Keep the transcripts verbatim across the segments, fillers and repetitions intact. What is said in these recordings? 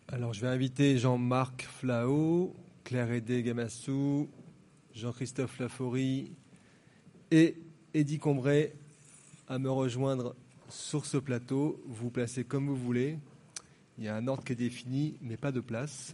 Alors, je vais inviter Jean-Marc Flao, Claire-Aidé Gamassou, Jean-Christophe Laforie et Eddy Combray à me rejoindre sur ce plateau. Vous vous placez comme vous voulez. Il y a un ordre qui est défini, mais pas de place.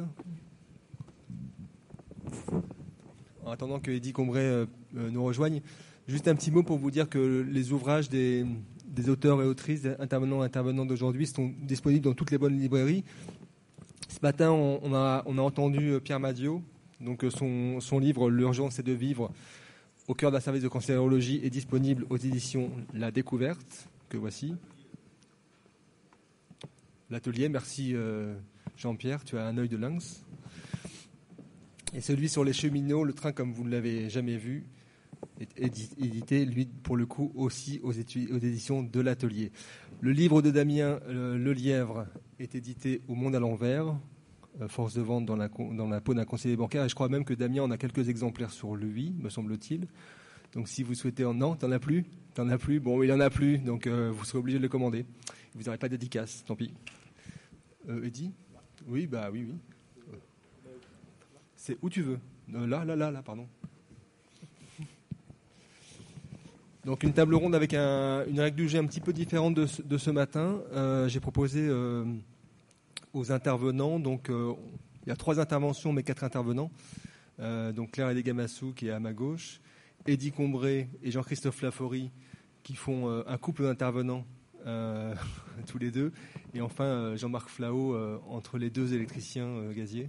En attendant que Eddy Combray euh, nous rejoigne, juste un petit mot pour vous dire que les ouvrages des, des auteurs et autrices, des intervenants et intervenantes d'aujourd'hui sont disponibles dans toutes les bonnes librairies. Ce matin, on, on, a, on a entendu Pierre Madiot, donc son, son livre « L'urgence c'est de vivre » au cœur d'un service de cancérologie est disponible aux éditions La Découverte, que voici. L'atelier, merci euh, Jean-Pierre, tu as un œil de lynx. Et celui sur les cheminots, le train comme vous ne l'avez jamais vu, est édité, lui, pour le coup, aussi aux, études, aux éditions de l'Atelier. Le livre de Damien euh, Lelièvre est édité au Monde à l'envers, euh, force de vente dans la, dans la peau d'un conseiller bancaire. Et je crois même que Damien en a quelques exemplaires sur lui, me semble-t-il. Donc si vous souhaitez en... Non, t'en as plus T'en as plus Bon, il en a plus, donc euh, vous serez obligé de le commander. Vous n'aurez pas de dédicace, tant pis. Euh, Eddy ? Oui, bah oui, oui. C'est où tu veux. Euh, là, là, là, là, pardon. Donc une table ronde avec un, une règle du jeu un petit peu différente de ce, de ce matin. Euh, j'ai proposé euh, aux intervenants, donc euh, il y a trois interventions mais quatre intervenants. Euh, donc Claire-Aidé Gamassou qui est à ma gauche, Eddy Combray et Jean-Christophe Laforie qui font euh, un couple d'intervenants euh, tous les deux. Et enfin euh, Jean-Marc Flao euh, entre les deux électriciens euh, gaziers.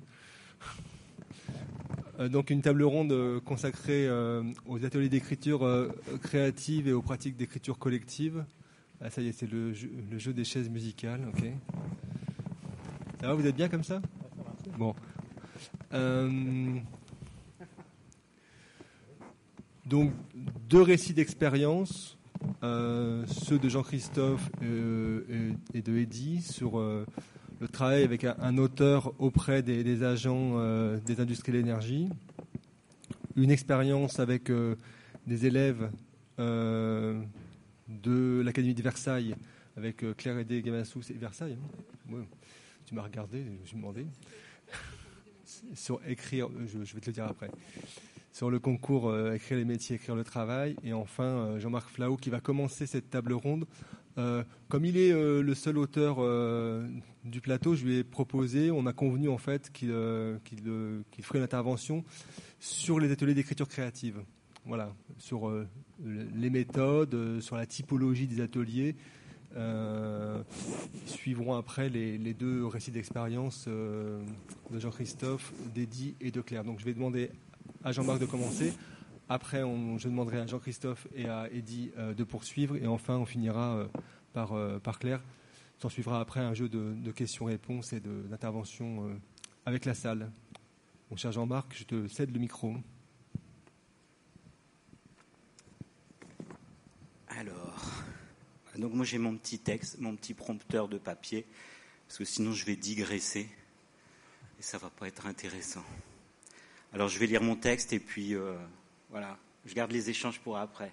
Donc une table ronde consacrée aux ateliers d'écriture créative et aux pratiques d'écriture collective. Ah, ça y est, c'est le jeu, le jeu des chaises musicales. Okay. Ça va, vous êtes bien comme ça ? Bon. Euh, donc deux récits d'expérience, euh, ceux de Jean-Christophe euh, et, et de Eddy sur euh, le travail avec un, un auteur auprès des, des agents euh, des industries de l'énergie, une expérience avec euh, des élèves euh, de l'Académie de Versailles, avec euh, Claire-Aidé Gamassou, c'est Versailles, hein ouais. Tu m'as regardé, je me suis demandé. Sur écrire, je, je vais te le dire après, sur le concours euh, écrire les métiers, écrire le travail, et enfin euh, Jean-Marc Flao qui va commencer cette table ronde. Euh, comme il est euh, le seul auteur euh, du plateau, je lui ai proposé, on a convenu en fait qu'il, euh, qu'il, euh, qu'il ferait une intervention sur les ateliers d'écriture créative. Voilà, sur euh, les méthodes, euh, sur la typologie des ateliers. Euh, suivront après les, les deux récits d'expérience euh, de Jean-Christophe, d'Eddy et de Claire. Donc je vais demander à Jean-Marc de commencer. Après, on, je demanderai à Jean-Christophe et à Eddy euh, de poursuivre. Et enfin, on finira euh, par, euh, par Claire. S'en suivra après un jeu de, de questions-réponses et de, d'interventions euh, avec la salle. Mon cher Jean-Marc, je te cède le micro. Alors, donc moi j'ai mon petit texte, mon petit prompteur de papier, parce que sinon je vais digresser et ça va pas être intéressant. Alors je vais lire mon texte et puis... Euh, Voilà, je garde les échanges pour après.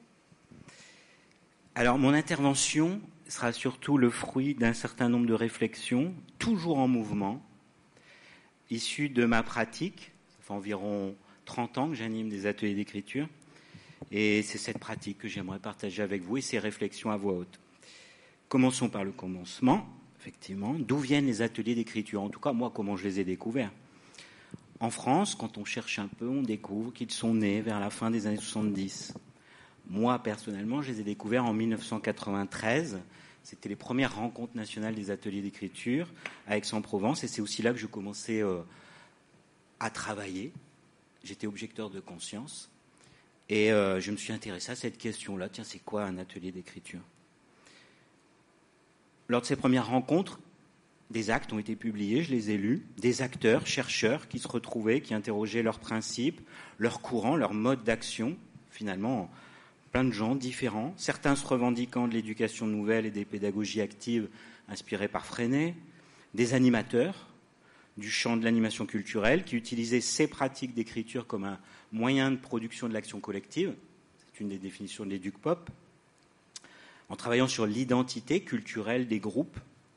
Alors, mon intervention sera surtout le fruit d'un certain nombre de réflexions, toujours en mouvement, issues de ma pratique. Ça fait environ trente ans que j'anime des ateliers d'écriture. Et c'est cette pratique que j'aimerais partager avec vous et ces réflexions à voix haute. Commençons par le commencement, effectivement. D'où viennent les ateliers d'écriture ? En tout cas, moi, comment je les ai découverts ? En France, quand on cherche un peu, on découvre qu'ils sont nés vers la fin des années soixante-dix. Moi, personnellement, je les ai découverts en mille neuf cent quatre-vingt-treize. C'était les premières rencontres nationales des ateliers d'écriture à Aix-en-Provence. Et c'est aussi là que je commençais euh, à travailler. J'étais objecteur de conscience. Et euh, je me suis intéressé à cette question-là. Tiens, c'est quoi un atelier d'écriture ? Lors de ces premières rencontres, des actes ont été publiés, je les ai lus, des acteurs, chercheurs qui se retrouvaient, qui interrogeaient leurs principes, leurs courants, leurs modes d'action, finalement plein de gens différents, certains se revendiquant de l'éducation nouvelle et des pédagogies actives inspirées par Freinet, des animateurs du champ de l'animation culturelle qui utilisaient ces pratiques d'écriture comme un moyen de production de l'action collective, c'est une des définitions de l'éduc-pop, en travaillant sur l'identité culturelle des groupes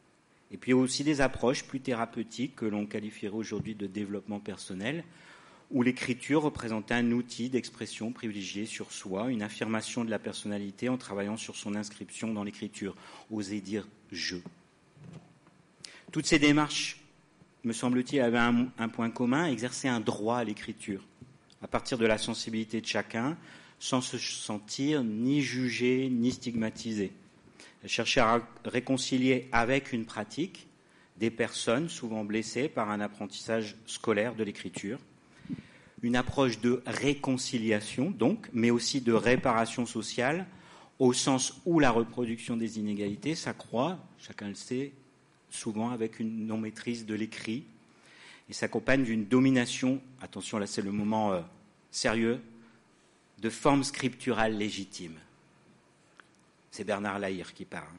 Et puis aussi des approches plus thérapeutiques que l'on qualifierait aujourd'hui de développement personnel, où l'écriture représentait un outil d'expression privilégié sur soi, une affirmation de la personnalité en travaillant sur son inscription dans l'écriture. Oser dire « je ». Toutes ces démarches, me semble-t-il, avaient un, un point commun, exercer un droit à l'écriture, à partir de la sensibilité de chacun, sans se sentir ni jugé, ni stigmatisé. Elle cherchait à réconcilier avec une pratique des personnes souvent blessées par un apprentissage scolaire de l'écriture, une approche de réconciliation, donc, mais aussi de réparation sociale, au sens où la reproduction des inégalités s'accroît, chacun le sait, souvent avec une non-maîtrise de l'écrit, et s'accompagne d'une domination, attention là c'est le moment euh, sérieux, de formes scripturales légitimes. C'est Bernard Lahire qui parle.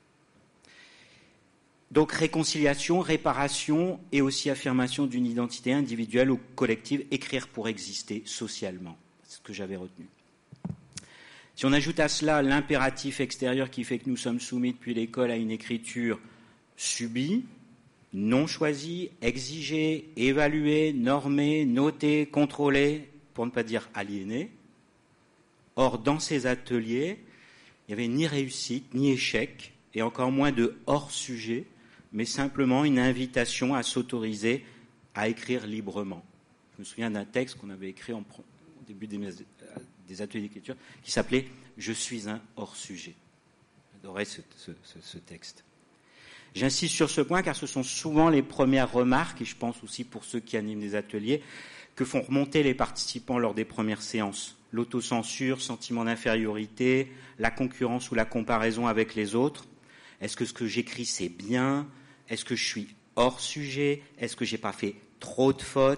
Donc réconciliation, réparation et aussi affirmation d'une identité individuelle ou collective, écrire pour exister socialement. C'est ce que j'avais retenu. Si on ajoute à cela l'impératif extérieur qui fait que nous sommes soumis depuis l'école à une écriture subie, non choisie, exigée, évaluée, normée, notée, contrôlée, pour ne pas dire aliénée. Or, dans ces ateliers, il n'y avait ni réussite, ni échec, et encore moins de hors-sujet, mais simplement une invitation à s'autoriser à écrire librement. Je me souviens d'un texte qu'on avait écrit en, au début des, des ateliers d'écriture qui s'appelait « Je suis un hors-sujet ». J'adorais ce, ce, ce, ce texte. J'insiste sur ce point car ce sont souvent les premières remarques, et je pense aussi pour ceux qui animent des ateliers, que font remonter les participants lors des premières séances. L'autocensure, sentiment d'infériorité, la concurrence ou la comparaison avec les autres. Est-ce que ce que j'écris c'est bien ? Est-ce que je suis hors sujet ? Est-ce que j'ai pas fait trop de fautes ?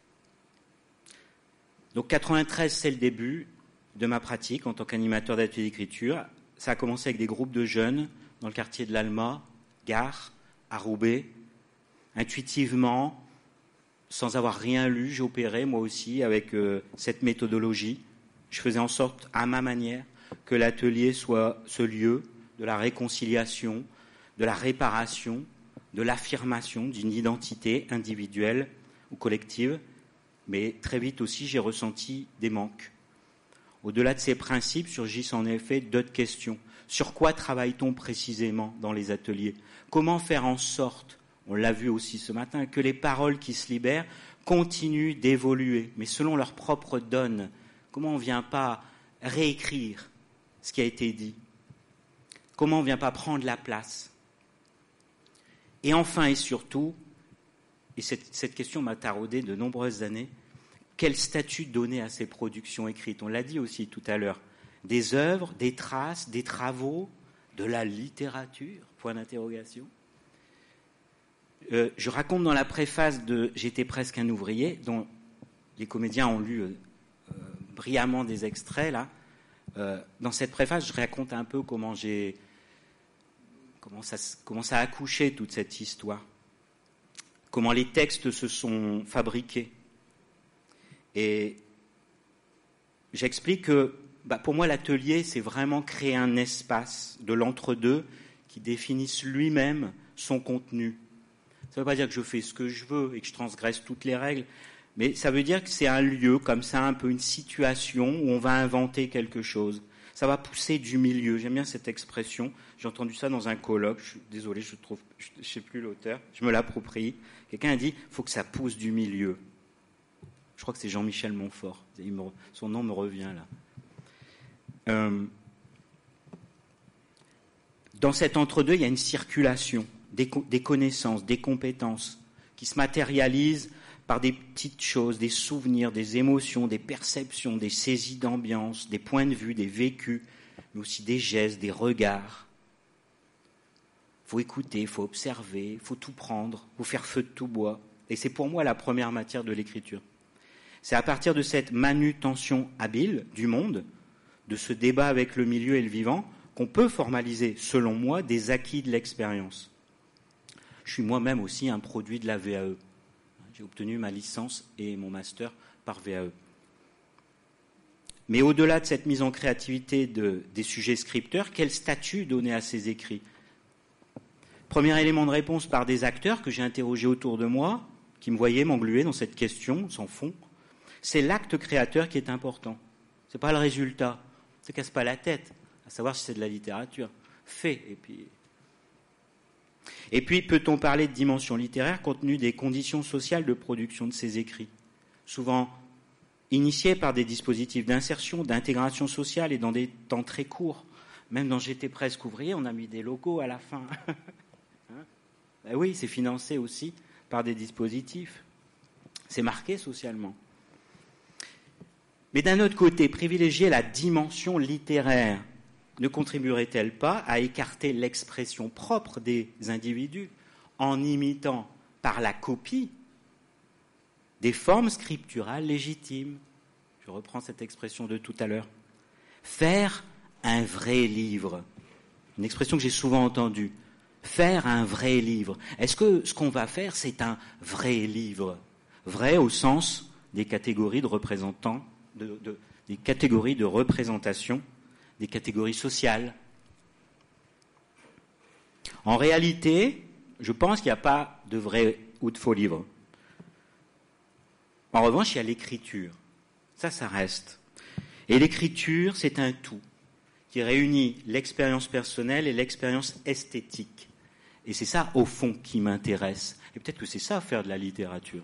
Donc quatre-vingt-treize, c'est le début de ma pratique en tant qu'animateur d'atelier d'écriture. Ça a commencé avec des groupes de jeunes dans le quartier de l'Alma, Gare, à Roubaix. Intuitivement, sans avoir rien lu, j'opérais moi aussi avec euh, cette méthodologie. Je faisais en sorte, à ma manière, que l'atelier soit ce lieu de la réconciliation, de la réparation, de l'affirmation d'une identité individuelle ou collective. Mais très vite aussi, j'ai ressenti des manques. Au-delà de ces principes, surgissent en effet d'autres questions. Sur quoi travaille-t-on précisément dans les ateliers ? Comment faire en sorte, on l'a vu aussi ce matin, que les paroles qui se libèrent continuent d'évoluer, mais selon leur propre donne. Comment on ne vient pas réécrire ce qui a été dit ? Comment on ne vient pas prendre la place ? Et enfin et surtout, et cette, cette question m'a taraudé de nombreuses années, quel statut donner à ces productions écrites ? On l'a dit aussi tout à l'heure. Des œuvres, des traces, des travaux, de la littérature, point d'interrogation. Euh, je raconte dans la préface de « J'étais presque un ouvrier », dont les comédiens ont lu euh, euh, brillamment des extraits, là. Euh, dans cette préface, je raconte un peu comment j'ai... Comment ça, comment ça a accouché, toute cette histoire. Comment les textes se sont fabriqués. Et j'explique que, bah, pour moi, l'atelier, c'est vraiment créer un espace de l'entre-deux qui définisse lui-même son contenu. Ça ne veut pas dire que je fais ce que je veux et que je transgresse toutes les règles, mais ça veut dire que c'est un lieu, comme ça, un peu une situation où on va inventer quelque chose. Ça va pousser du milieu. J'aime bien cette expression. J'ai entendu ça dans un colloque. Je suis désolé, je trouve, je ne sais plus l'auteur. Je me l'approprie. Quelqu'un a dit, il faut que ça pousse du milieu. Je crois que c'est Jean-Michel Montfort. Il me, son nom me revient là. Euh, dans cet entre-deux, il y a une circulation des, des connaissances, des compétences qui se matérialisent par des petites choses, des souvenirs, des émotions, des perceptions, des saisies d'ambiance, des points de vue, des vécus, mais aussi des gestes, des regards. Il faut écouter, il faut observer, il faut tout prendre, il faut faire feu de tout bois. Et c'est pour moi la première matière de l'écriture. C'est à partir de cette manutention habile du monde, de ce débat avec le milieu et le vivant, qu'on peut formaliser, selon moi, des acquis de l'expérience. Je suis moi-même aussi un produit de la V A E. J'ai obtenu ma licence et mon master par V A E. Mais au-delà de cette mise en créativité de, des sujets scripteurs, quel statut donner à ces écrits ? Premier élément de réponse par des acteurs que j'ai interrogés autour de moi, qui me voyaient m'engluer dans cette question sans fond. C'est l'acte créateur qui est important. C'est pas le résultat. Ne se casse pas la tête à savoir si c'est de la littérature. Fais, et puis... Et puis, peut-on parler de dimension littéraire compte tenu des conditions sociales de production de ces écrits, souvent initiés par des dispositifs d'insertion, d'intégration sociale et dans des temps très courts. Même dans J'étais presque ouvrier, on a mis des logos à la fin. Hein ben oui, c'est financé aussi par des dispositifs. C'est marqué socialement. Mais d'un autre côté, privilégier la dimension littéraire ne contribuerait-elle pas à écarter l'expression propre des individus en imitant par la copie des formes scripturales légitimes? Je reprends cette expression de tout à l'heure. Faire un vrai livre. Une expression que j'ai souvent entendue. Faire un vrai livre. Est-ce que ce qu'on va faire, c'est un vrai livre? Vrai au sens des catégories de représentants, de, de, des catégories de représentation, des catégories sociales. En réalité, je pense qu'il n'y a pas de vrai ou de faux livre. En revanche, il y a l'écriture. Ça, ça reste. Et l'écriture, c'est un tout qui réunit l'expérience personnelle et l'expérience esthétique. Et c'est ça, au fond, qui m'intéresse. Et peut-être que c'est ça, faire de la littérature.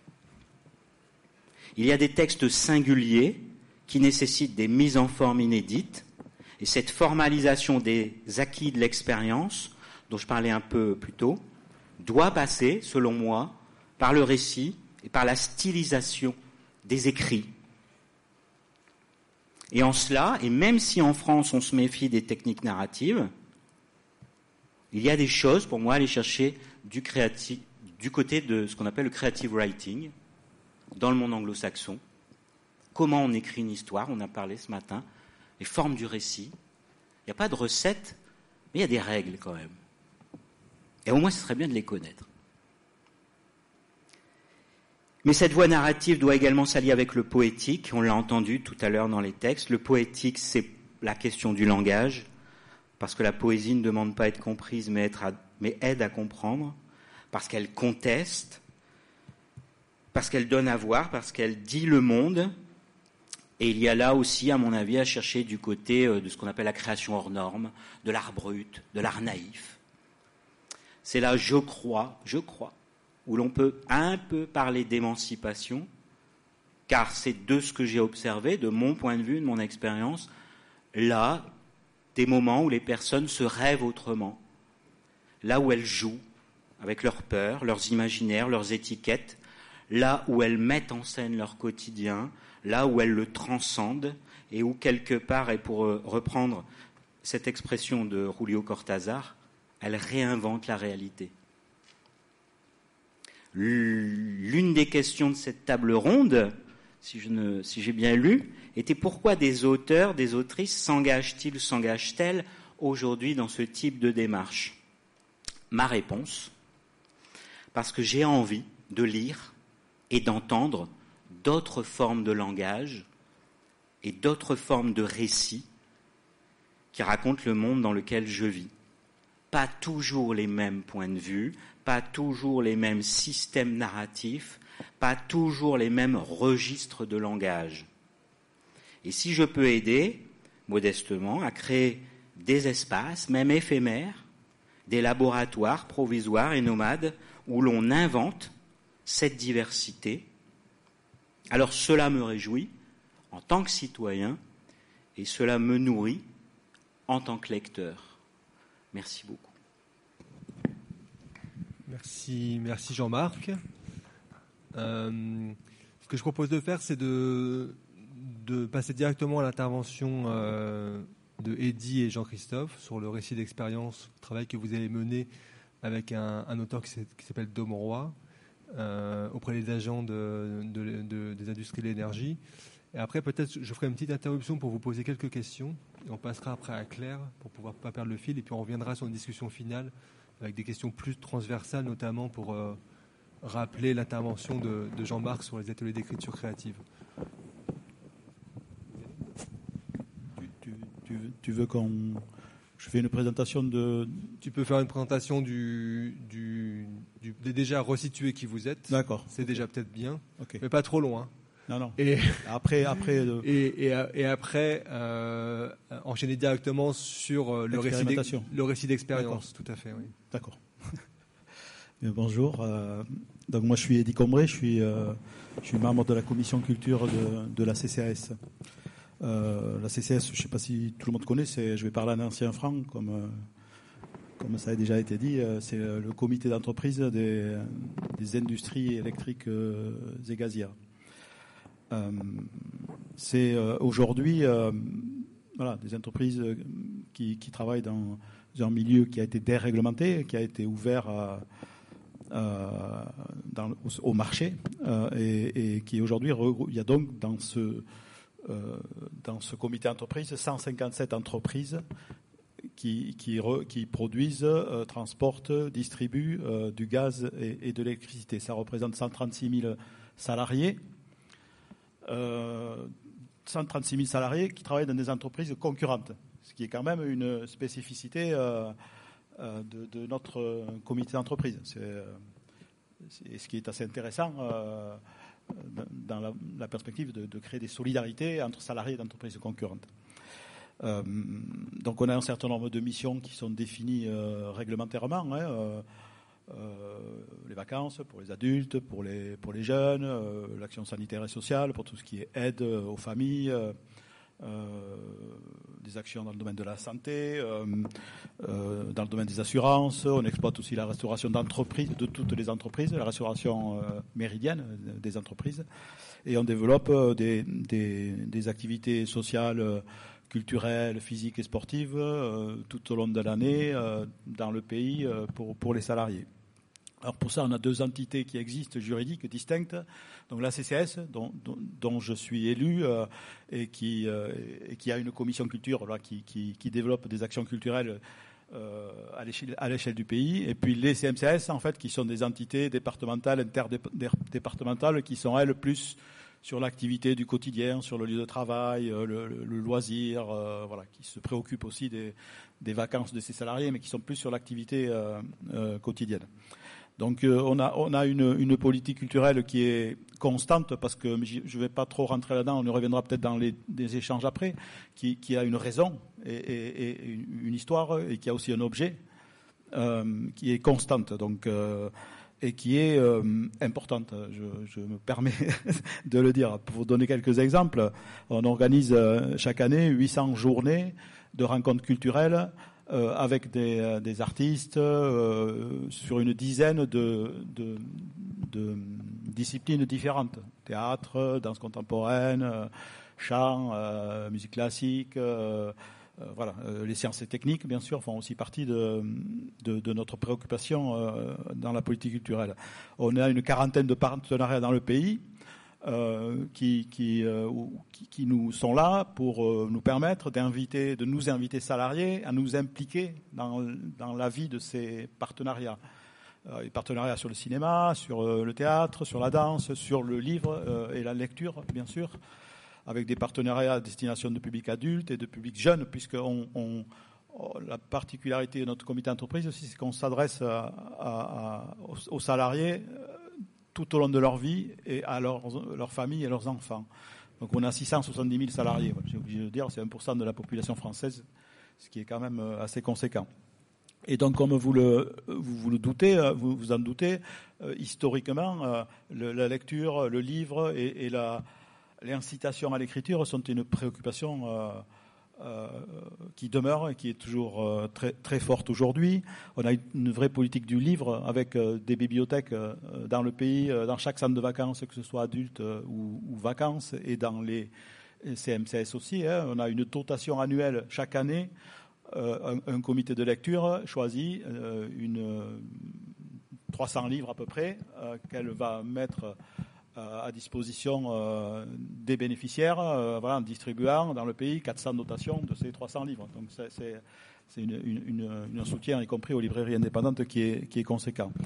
Il y a des textes singuliers qui nécessitent des mises en forme inédites. Et cette formalisation des acquis de l'expérience, dont je parlais un peu plus tôt, doit passer, selon moi, par le récit et par la stylisation des écrits. Et en cela, et même si en France on se méfie des techniques narratives, il y a des choses, pour moi, à aller chercher du, créatif, du côté de ce qu'on appelle le creative writing, dans le monde anglo-saxon. Comment on écrit une histoire, on a parlé ce matin, les formes du récit. Il n'y a pas de recette, mais il y a des règles quand même. Et au moins, ce serait bien de les connaître. Mais cette voie narrative doit également s'allier avec le poétique. On l'a entendu tout à l'heure dans les textes. Le poétique, c'est la question du langage, parce que la poésie ne demande pas à être comprise, mais, être à, mais aide à comprendre, parce qu'elle conteste, parce qu'elle donne à voir, parce qu'elle dit le monde. Et il y a là aussi, à mon avis, à chercher du côté de ce qu'on appelle la création hors norme, de l'art brut, de l'art naïf. C'est là, je crois, je crois, où l'on peut un peu parler d'émancipation, car c'est de ce que j'ai observé, de mon point de vue, de mon expérience, là, des moments où les personnes se rêvent autrement, là où elles jouent avec leurs peurs, leurs imaginaires, leurs étiquettes, là où elles mettent en scène leur quotidien, là où elles le transcendent, et où quelque part, et pour reprendre cette expression de Julio Cortázar, elles réinventent la réalité. L'une des questions de cette table ronde, si, je ne, si j'ai bien lu, était pourquoi des auteurs, des autrices s'engagent-ils, s'engagent-elles aujourd'hui dans ce type de démarche? Ma réponse, parce que j'ai envie de lire et d'entendre d'autres formes de langage et d'autres formes de récits qui racontent le monde dans lequel je vis. Pas toujours les mêmes points de vue, pas toujours les mêmes systèmes narratifs, pas toujours les mêmes registres de langage. Et si je peux aider, modestement, à créer des espaces, même éphémères, des laboratoires provisoires et nomades, où l'on invente cette diversité, alors cela me réjouit en tant que citoyen et cela me nourrit en tant que lecteur. Merci beaucoup. Merci, merci Jean-Marc. Euh, ce que je propose de faire, c'est de, de passer directement à l'intervention euh, de Eddy et Jean-Christophe sur le récit d'expérience, le travail que vous avez mené avec un, un auteur qui, qui s'appelle Dom Roy, euh, auprès des agents de, de, de, des industries de l'énergie. Et après, peut-être, je ferai une petite interruption pour vous poser quelques questions. Et on passera après à Claire pour pouvoir pas perdre le fil. Et puis on reviendra sur une discussion finale avec des questions plus transversales, notamment pour euh, rappeler l'intervention de, de Jean-Marc sur les ateliers d'écriture créative. Tu, tu, tu, tu veux qu'on je fais une présentation de... Tu peux faire une présentation du, du, du des déjà resitués qui vous êtes. D'accord. C'est okay. déjà peut-être bien, okay. mais pas trop long. Hein. Non, non. Et après, après de... et, et, et après, euh, enchaîner directement sur le récit, le récit d'expérience. Tout à fait, oui. D'accord. Bien, bonjour. Euh, donc moi, je suis Eddy Combré, je suis, euh, je suis membre de la commission culture de, de la C C A S. Euh, la C C A S, je ne sais pas si tout le monde connaît, c'est, je vais parler en ancien franc, comme, euh, comme ça a déjà été dit, euh, c'est le comité d'entreprise des, des industries électriques euh, et gazières. Euh, c'est euh, aujourd'hui euh, voilà, des entreprises qui, qui travaillent dans un milieu qui a été déréglementé, qui a été ouvert à, à, dans, au, au marché euh, et, et qui aujourd'hui, il y a donc dans ce Euh, dans ce comité d'entreprise, cent cinquante-sept entreprises qui, qui, re, qui produisent, euh, transportent, distribuent euh, du gaz et, et de l'électricité. Ça représente cent trente-six mille salariés, euh, cent trente-six mille salariés qui travaillent dans des entreprises concurrentes, ce qui est quand même une spécificité euh, euh, de, de notre comité d'entreprise. C'est, euh, c'est ce qui est assez intéressant. Euh, dans la, la perspective de, de créer des solidarités entre salariés d'entreprises concurrentes. Euh, donc on a un certain nombre de missions qui sont définies euh, réglementairement, hein, euh, euh, les vacances pour les adultes, pour les, pour les jeunes, euh, l'action sanitaire et sociale, pour tout ce qui est aide aux familles, euh, euh, des actions dans le domaine de la santé, euh, euh, dans le domaine des assurances. On exploite aussi la restauration d'entreprises, de toutes les entreprises, la restauration euh, méridienne des entreprises. Et on développe euh, des, des, des activités sociales, euh, culturelles, physiques et sportives euh, tout au long de l'année euh, dans le pays euh, pour, pour les salariés. Alors pour ça, on a deux entités qui existent, juridiques, distinctes. Donc la C C A S, dont, dont, dont je suis élu, euh, et, qui, euh, et qui a une commission culture là, qui, qui, qui développe des actions culturelles euh, à, l'échelle, à l'échelle du pays. Et puis les C M C S, en fait, qui sont des entités départementales, interdépartementales, qui sont, elles, plus sur l'activité du quotidien, sur le lieu de travail, le, le, le loisir, euh, voilà, qui se préoccupent aussi des, des vacances de ces salariés, mais qui sont plus sur l'activité euh, euh, quotidienne. Donc euh, on a on a une une politique culturelle qui est constante parce que je ne vais pas trop rentrer là-dedans, on y reviendra peut-être dans les des échanges après, qui qui a une raison et, et, et une histoire et qui a aussi un objet euh, qui est constante donc euh, et qui est euh, importante. Je, je me permets de le dire. Pour vous donner quelques exemples, on organise euh, chaque année huit cents journées de rencontres culturelles Euh, avec des, euh, des artistes euh, sur une dizaine de, de, de disciplines différentes. Théâtre, danse contemporaine, euh, chant, euh, musique classique, euh, euh, voilà. Euh, les sciences et techniques, bien sûr, font aussi partie de, de, de notre préoccupation euh, dans la politique culturelle. On a une quarantaine de partenariats dans le pays. Euh, qui, qui, euh, qui, qui nous sont là pour euh, nous permettre d'inviter, de nous inviter salariés à nous impliquer dans, dans la vie de ces partenariats. Euh, les partenariats sur le cinéma, sur euh, le théâtre, sur la danse, sur le livre euh, et la lecture, bien sûr, avec des partenariats à destination de publics adultes et de publics jeunes, puisque on, on, la particularité de notre comité d'entreprise aussi, c'est qu'on s'adresse à, à, à, aux, aux salariés tout au long de leur vie et à leurs, leurs familles et leurs enfants. Donc on a six cent soixante-dix mille salariés, j'ai obligé de dire, c'est un pour cent de la population française, ce qui est quand même assez conséquent. Et donc comme vous le, vous, vous le doutez, vous vous en doutez, euh, historiquement, euh, le, la lecture, le livre et, et la, l'incitation à l'écriture sont une préoccupation euh, Euh, qui demeure et qui est toujours euh, très, très forte aujourd'hui. On a une vraie politique du livre avec euh, des bibliothèques euh, dans le pays, euh, dans chaque centre de vacances, que ce soit adultes euh, ou, ou vacances, et dans les C M C S aussi. Hein. On a une dotation annuelle chaque année, euh, un, un comité de lecture choisit euh, une, trois cents livres à peu près, euh, qu'elle va mettre à disposition euh, des bénéficiaires, euh, voilà, en distribuant dans le pays quatre cents dotations de ces trois cents livres. Donc c'est, c'est, c'est une, une, une, un soutien, y compris aux librairies indépendantes, qui est, qui est conséquent.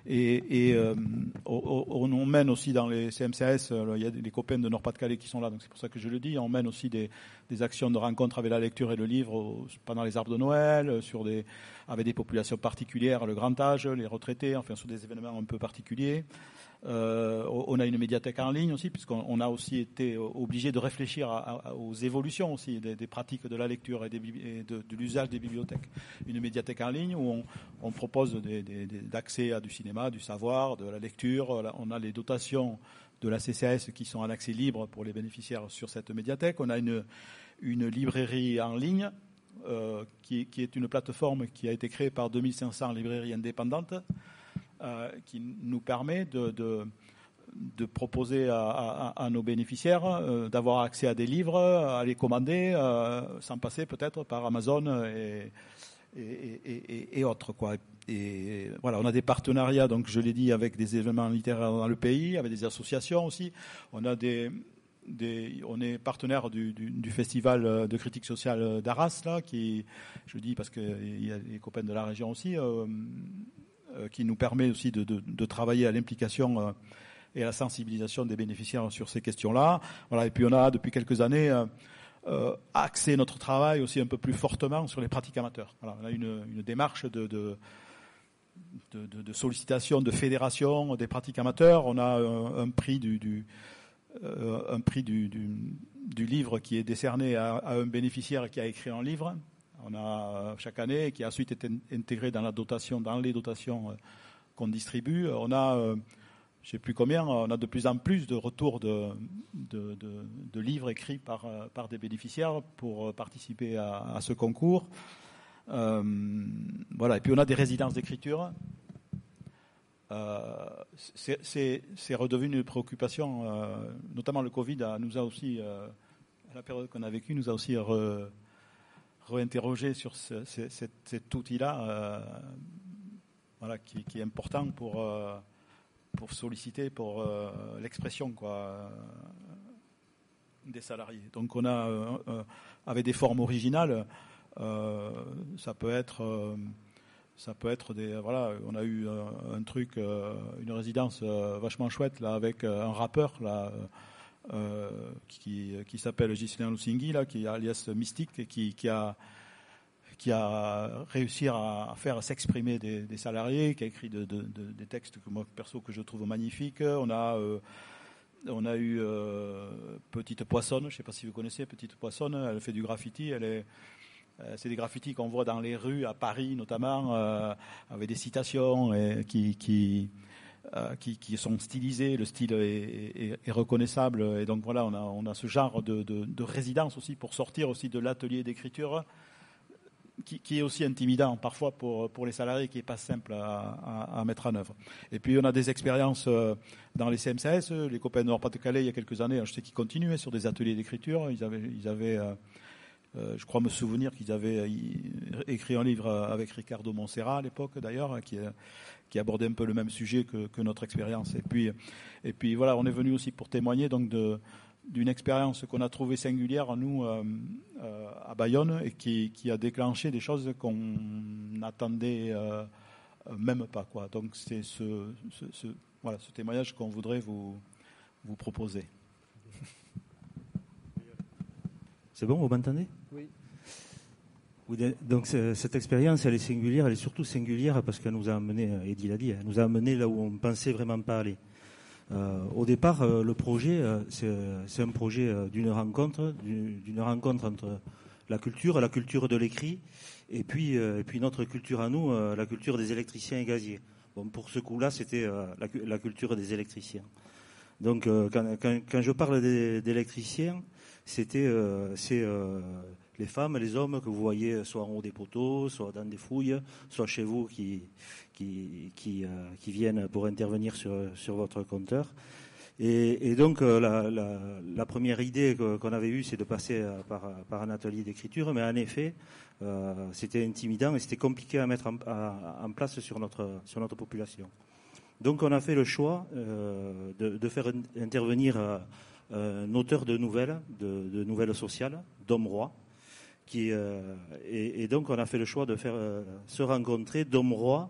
Et, et euh, on, on mène aussi dans les C M C S, il y a des copains de Nord-Pas-de-Calais qui sont là, donc c'est pour ça que je le dis. On mène aussi des, des actions de rencontre avec la lecture et le livre pendant les arbres de Noël, sur des, avec des populations particulières, le grand âge, les retraités, enfin sur des événements un peu particuliers. Euh, on a une médiathèque en ligne aussi, puisqu'on on a aussi été obligé de réfléchir à, à, aux évolutions aussi des, des pratiques de la lecture et, des, et de, de l'usage des bibliothèques. Une médiathèque en ligne où on, on propose des, des, des, d'accès à du cinéma, du savoir, de la lecture. On a les dotations de la C C A S qui sont en accès libre pour les bénéficiaires sur cette médiathèque. On a une, une librairie en ligne euh, qui, qui est une plateforme qui a été créée par deux mille cinq cents librairies indépendantes. Euh, qui nous permet de, de, de proposer à, à, à nos bénéficiaires euh, d'avoir accès à des livres, à les commander, euh, sans passer peut-être par Amazon et, et, et, et autres, quoi. Et voilà, on a des partenariats, donc je l'ai dit, avec des événements littéraires dans le pays, avec des associations aussi. On a des, des on est partenaire du, du, du festival de critique sociale d'Arras, là, qui, je dis parce qu'il y a des copains de la région aussi. Euh, qui nous permet aussi de, de, de travailler à l'implication euh, et à la sensibilisation des bénéficiaires sur ces questions-là. Voilà, et puis on a depuis quelques années euh, euh, axé notre travail aussi un peu plus fortement sur les pratiques amateurs. Voilà, on a une, une démarche de, de, de, de, de sollicitation, de fédération des pratiques amateurs. On a un, un prix du, du euh, un prix du, du, du livre qui est décerné à, à un bénéficiaire qui a écrit un livre. On a chaque année, qui a ensuite été intégré dans la dotation, dans les dotations qu'on distribue. On a, je ne sais plus combien, on a de plus en plus de retours de, de, de, de livres écrits par, par des bénéficiaires pour participer à, à ce concours. Euh, voilà. Et puis on a des résidences d'écriture. Euh, c'est, c'est, c'est redevenu une préoccupation, euh, notamment le Covid a, nous a aussi, euh, la période qu'on a vécue, nous a aussi re, réinterroger sur ce, ce, cet, cet outil-là, euh, voilà, qui, qui est important pour, euh, pour solliciter pour euh, l'expression, quoi, euh, des salariés. Donc on a, euh, euh, avec des formes originales, euh, ça peut être, euh, ça peut être des, voilà, on a eu euh, un truc, euh, une résidence euh, vachement chouette là avec euh, un rappeur là. Euh, qui, qui s'appelle Ghislain Lusinghi, là, qui est alias Mystique, et qui, qui, a, qui a réussi à faire s'exprimer des, des salariés, qui a écrit de, de, de, des textes que moi, perso, que je trouve magnifiques. On a, euh, on a eu euh, Petite Poissonne, je ne sais pas si vous connaissez Petite Poissonne, elle fait du graffiti, elle est... C'est des graffitis qu'on voit dans les rues, à Paris notamment, euh, avec des citations et qui... qui Euh, qui, qui sont stylisés, le style est, est, est reconnaissable, et donc voilà, on a, on a ce genre de, de, de résidence aussi pour sortir aussi de l'atelier d'écriture, qui, qui est aussi intimidant parfois pour, pour les salariés, qui n'est pas simple à, à, à mettre en œuvre. Et puis on a des expériences dans les C M C S, les copains de Nord-Pas-de-Calais il y a quelques années, je sais qu'ils continuaient sur des ateliers d'écriture, ils avaient, ils avaient euh, euh, je crois me souvenir qu'ils avaient écrit un livre avec Ricardo Montserrat à l'époque d'ailleurs, qui est qui abordait un peu le même sujet que, que notre expérience. Et puis, et puis voilà, on est venu aussi pour témoigner donc de, d'une expérience qu'on a trouvée singulière, nous, euh, euh, à Bayonne, et qui, qui a déclenché des choses qu'on n'attendait euh, même pas, quoi. Donc c'est ce, ce, ce, voilà, ce témoignage qu'on voudrait vous, vous proposer. C'est bon, vous m'entendez ? Oui. Donc cette expérience, elle est singulière, elle est surtout singulière parce qu'elle nous a amené, Eddy l'a dit, elle nous a amené là où on pensait vraiment pas aller. Euh, au départ, euh, le projet, euh, c'est, c'est un projet euh, d'une rencontre, d'une, d'une rencontre entre la culture, la culture de l'écrit, et puis, euh, et puis notre culture à nous, euh, la culture des électriciens et gaziers. Bon, pour ce coup-là, c'était euh, la, la culture des électriciens. Donc, euh, quand, quand, quand je parle des, d'électriciens, c'était, euh, c'est euh, les femmes, les hommes que vous voyez soit en haut des poteaux, soit dans des fouilles, soit chez vous qui, qui, qui, euh, qui viennent pour intervenir sur, sur votre compteur. Et, et donc, euh, la, la, la première idée que, qu'on avait eue, c'est de passer euh, par, par un atelier d'écriture, mais en effet, euh, c'était intimidant et c'était compliqué à mettre en, à, en place sur notre, sur notre population. Donc, on a fait le choix euh, de, de faire intervenir euh, un auteur de nouvelles, de, de nouvelles sociales, Dom Roy. Qui, euh, et, et donc on a fait le choix de faire euh, se rencontrer Dom Roy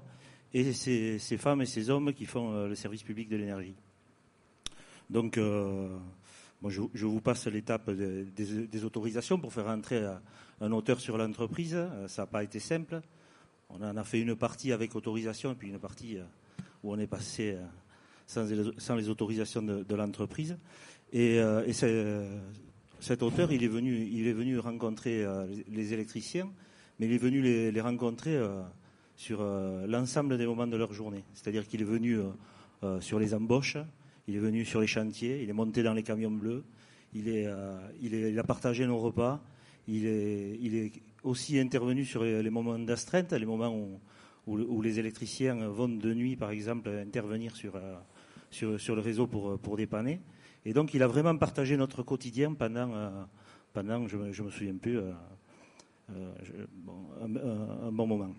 et ces, ces femmes et ces hommes qui font euh, le service public de l'énergie. Donc, euh, bon, je, je vous passe l'étape des, des, des autorisations pour faire rentrer un auteur sur l'entreprise. Ça n'a pas été simple. On en a fait une partie avec autorisation et puis une partie où on est passé sans, sans les autorisations de, de l'entreprise. Et, euh, et cet auteur, il est venu, il est venu rencontrer euh, les électriciens, mais il est venu les, les rencontrer euh, sur euh, l'ensemble des moments de leur journée. C'est-à-dire qu'il est venu euh, euh, sur les embauches, il est venu sur les chantiers, il est monté dans les camions bleus, il, est, euh, il, est, il a partagé nos repas, il est, il est aussi intervenu sur les, les moments d'astreinte, les moments où, où, où les électriciens vont de nuit, par exemple, intervenir sur, euh, sur, sur le réseau pour, pour dépanner. Et donc, il a vraiment partagé notre quotidien pendant, euh, pendant je ne me souviens plus, euh, euh, je, bon, un, un, un bon moment.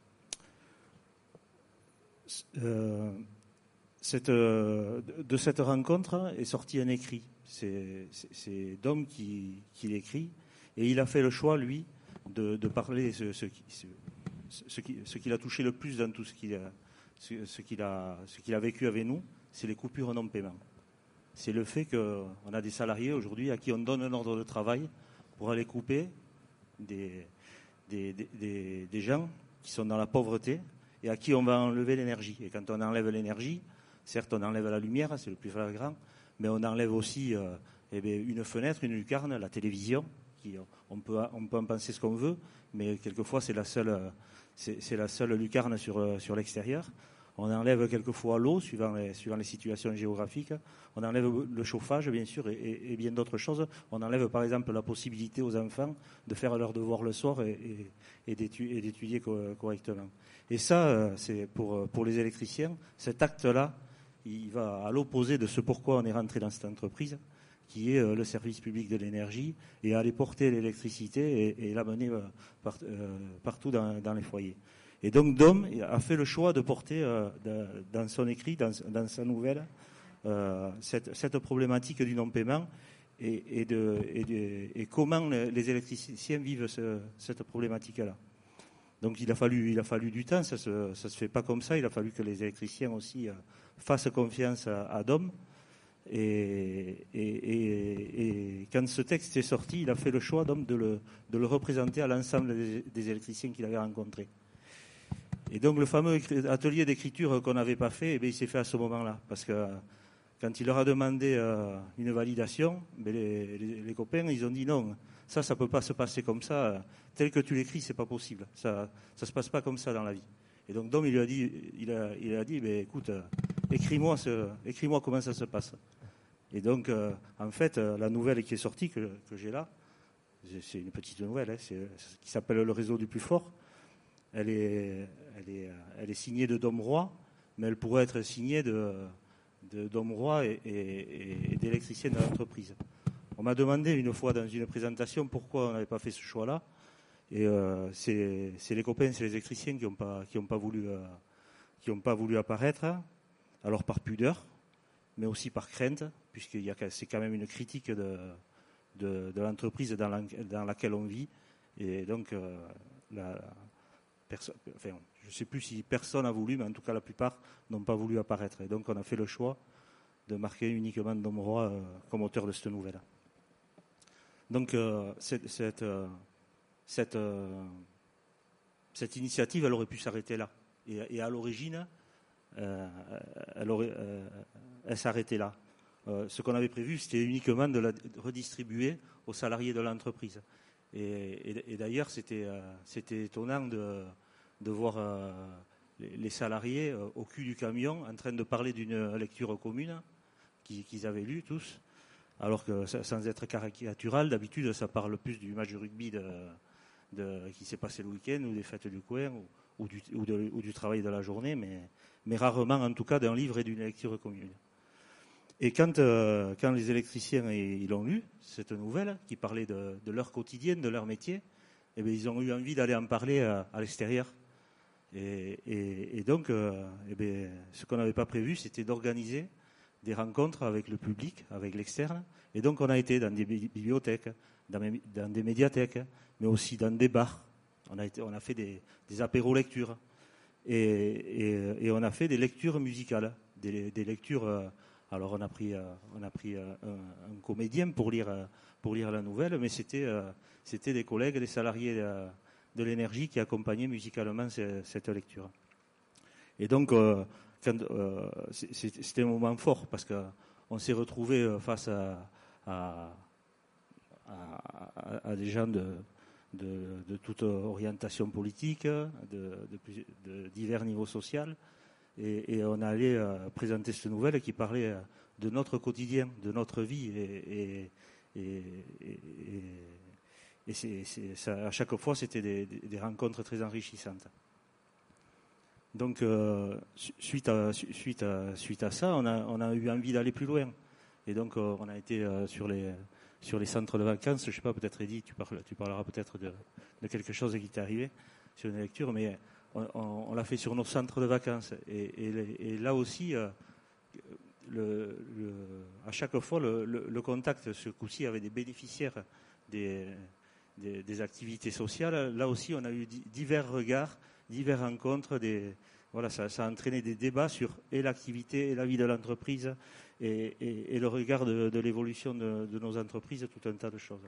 Euh, cette, euh, de cette rencontre est sorti un écrit. C'est, c'est, c'est Dom qui, qui l'écrit. Et il a fait le choix, lui, de, de parler ce, ce, ce, ce, qui, ce qu'il a touché le plus dans tout ce qu'il a, ce, ce qu'il a, ce qu'il a vécu avec nous, c'est les coupures non-paiement. C'est le fait qu'on a des salariés aujourd'hui à qui on donne un ordre de travail pour aller couper des, des, des, des gens qui sont dans la pauvreté et à qui on va enlever l'énergie. Et quand on enlève l'énergie, certes on enlève la lumière, c'est le plus flagrant, mais on enlève aussi euh, eh bien, une fenêtre, une lucarne, la télévision. Qui, on, peut, on peut en penser ce qu'on veut, mais quelquefois c'est la seule, c'est, c'est la seule lucarne sur, sur l'extérieur. On enlève quelquefois l'eau, suivant les, suivant les situations géographiques. On enlève le chauffage, bien sûr, et, et, et bien d'autres choses. On enlève, par exemple, la possibilité aux enfants de faire leurs devoirs le soir et, et, et, d'étudier, et d'étudier correctement. Et ça, c'est pour, pour les électriciens, cet acte-là, il va à l'opposé de ce pourquoi on est rentré dans cette entreprise, qui est le service public de l'énergie, et aller porter l'électricité et, et l'amener part, euh, partout dans, dans les foyers. Et donc Dom a fait le choix de porter euh, de, dans son écrit, dans, dans sa nouvelle, euh, cette, cette problématique du non-paiement et, et, de, et, de, et comment les électriciens vivent ce, cette problématique-là. Donc il a fallu, il a fallu du temps, ça se, ça se fait pas comme ça. Il a fallu que les électriciens aussi euh, fassent confiance à, à Dom. Et, et, et, et quand ce texte est sorti, il a fait le choix Dom de le, de le représenter à l'ensemble des, des électriciens qu'il avait rencontrés. Et donc le fameux atelier d'écriture qu'on n'avait pas fait, eh bien, il s'est fait à ce moment-là. Parce que quand il leur a demandé euh, une validation, eh les, les, les copains, ils ont dit non, ça, ça ne peut pas se passer comme ça. Tel que tu l'écris, c'est pas possible. Ça ne se passe pas comme ça dans la vie. Et donc Dom, il lui a dit, il a, il a dit eh écoute, euh, écris-moi, ce, écris-moi comment ça se passe. Et donc, euh, en fait, euh, la nouvelle qui est sortie, que, que j'ai là, c'est une petite nouvelle, hein, c'est, qui s'appelle Le réseau du plus fort. Elle est, elle est, elle est signée de Dom Roy, mais elle pourrait être signée de, de Dom Roy et, et, et d'électriciens de l'entreprise. On m'a demandé une fois dans une présentation pourquoi on n'avait pas fait ce choix-là. Et euh, c'est, c'est les copains, c'est les électriciens qui n'ont pas, qui n'ont pas voulu, euh, qui n'ont pas voulu apparaître. Alors par pudeur, mais aussi par crainte, puisque y a, c'est quand même une critique de, de, de l'entreprise dans, la, dans laquelle on vit. Et donc, euh, la, Personne, enfin, je ne sais plus si personne a voulu, mais en tout cas la plupart n'ont pas voulu apparaître. Et donc on a fait le choix de marquer uniquement Dom Roy euh, comme auteur de cette nouvelle. Donc euh, cette, cette, euh, cette, euh, cette initiative, elle aurait pu s'arrêter là. Et, et à l'origine, euh, elle, aurait, euh, elle s'arrêtait là. Euh, ce qu'on avait prévu, c'était uniquement de la redistribuer aux salariés de l'entreprise. Et, et, et d'ailleurs, c'était, euh, c'était étonnant de, de voir euh, les, les salariés euh, au cul du camion en train de parler d'une lecture commune qu'ils, qu'ils avaient lue tous, alors que sans être caricatural, d'habitude, ça parle plus du match de rugby de, de, qui s'est passé le week-end ou des fêtes du coin ou, ou, du, ou, de, ou du travail de la journée, mais, mais rarement, en tout cas, d'un livre et d'une lecture commune. Et quand, euh, quand les électriciens ils l'ont lu, cette nouvelle, qui parlait de, de leur quotidien, de leur métier, eh bien, ils ont eu envie d'aller en parler à, à l'extérieur. Et, et, et donc, euh, eh bien, ce qu'on n'avait pas prévu, c'était d'organiser des rencontres avec le public, avec l'externe. Et donc, on a été dans des bibliothèques, dans, dans des médiathèques, mais aussi dans des bars. On a, été, on a fait des, des apéros lectures. et, et, et on a fait des lectures musicales, des, des lectures. Euh, alors on a pris, euh, on a pris euh, un, un comédien pour lire, euh, pour lire la nouvelle, mais c'était, euh, c'était des collègues, des salariés de, de l'énergie qui accompagnaient musicalement cette, cette lecture. Et donc, euh, quand, euh, c'était un moment fort parce qu'on s'est retrouvé face à, à, à, à des gens de, de, de toute orientation politique, de, de, de divers niveaux sociaux. Et, et on allait euh, présenter cette nouvelle qui parlait euh, de notre quotidien, de notre vie. Et, et, et, et, et c'est, c'est, ça, à chaque fois, c'était des, des rencontres très enrichissantes. Donc, euh, suite, à, suite, à, suite à ça, on a, on a eu envie d'aller plus loin. Et donc, euh, on a été euh, sur, les, sur les centres de vacances. Je ne sais pas, peut-être, Eddy, tu, parles, tu parleras peut-être de, de quelque chose qui t'est arrivé sur une lecture, mais on, on, on l'a fait sur nos centres de vacances. Et, et, et là aussi, euh, le, le, à chaque fois, le, le, le contact, ce coup-ci, avec des bénéficiaires des, des, des activités sociales, là aussi, on a eu divers regards, divers rencontres, des, voilà, ça, ça a entraîné des débats sur et l'activité et la vie de l'entreprise et, et, et le regard de, de l'évolution de, de nos entreprises, tout un tas de choses.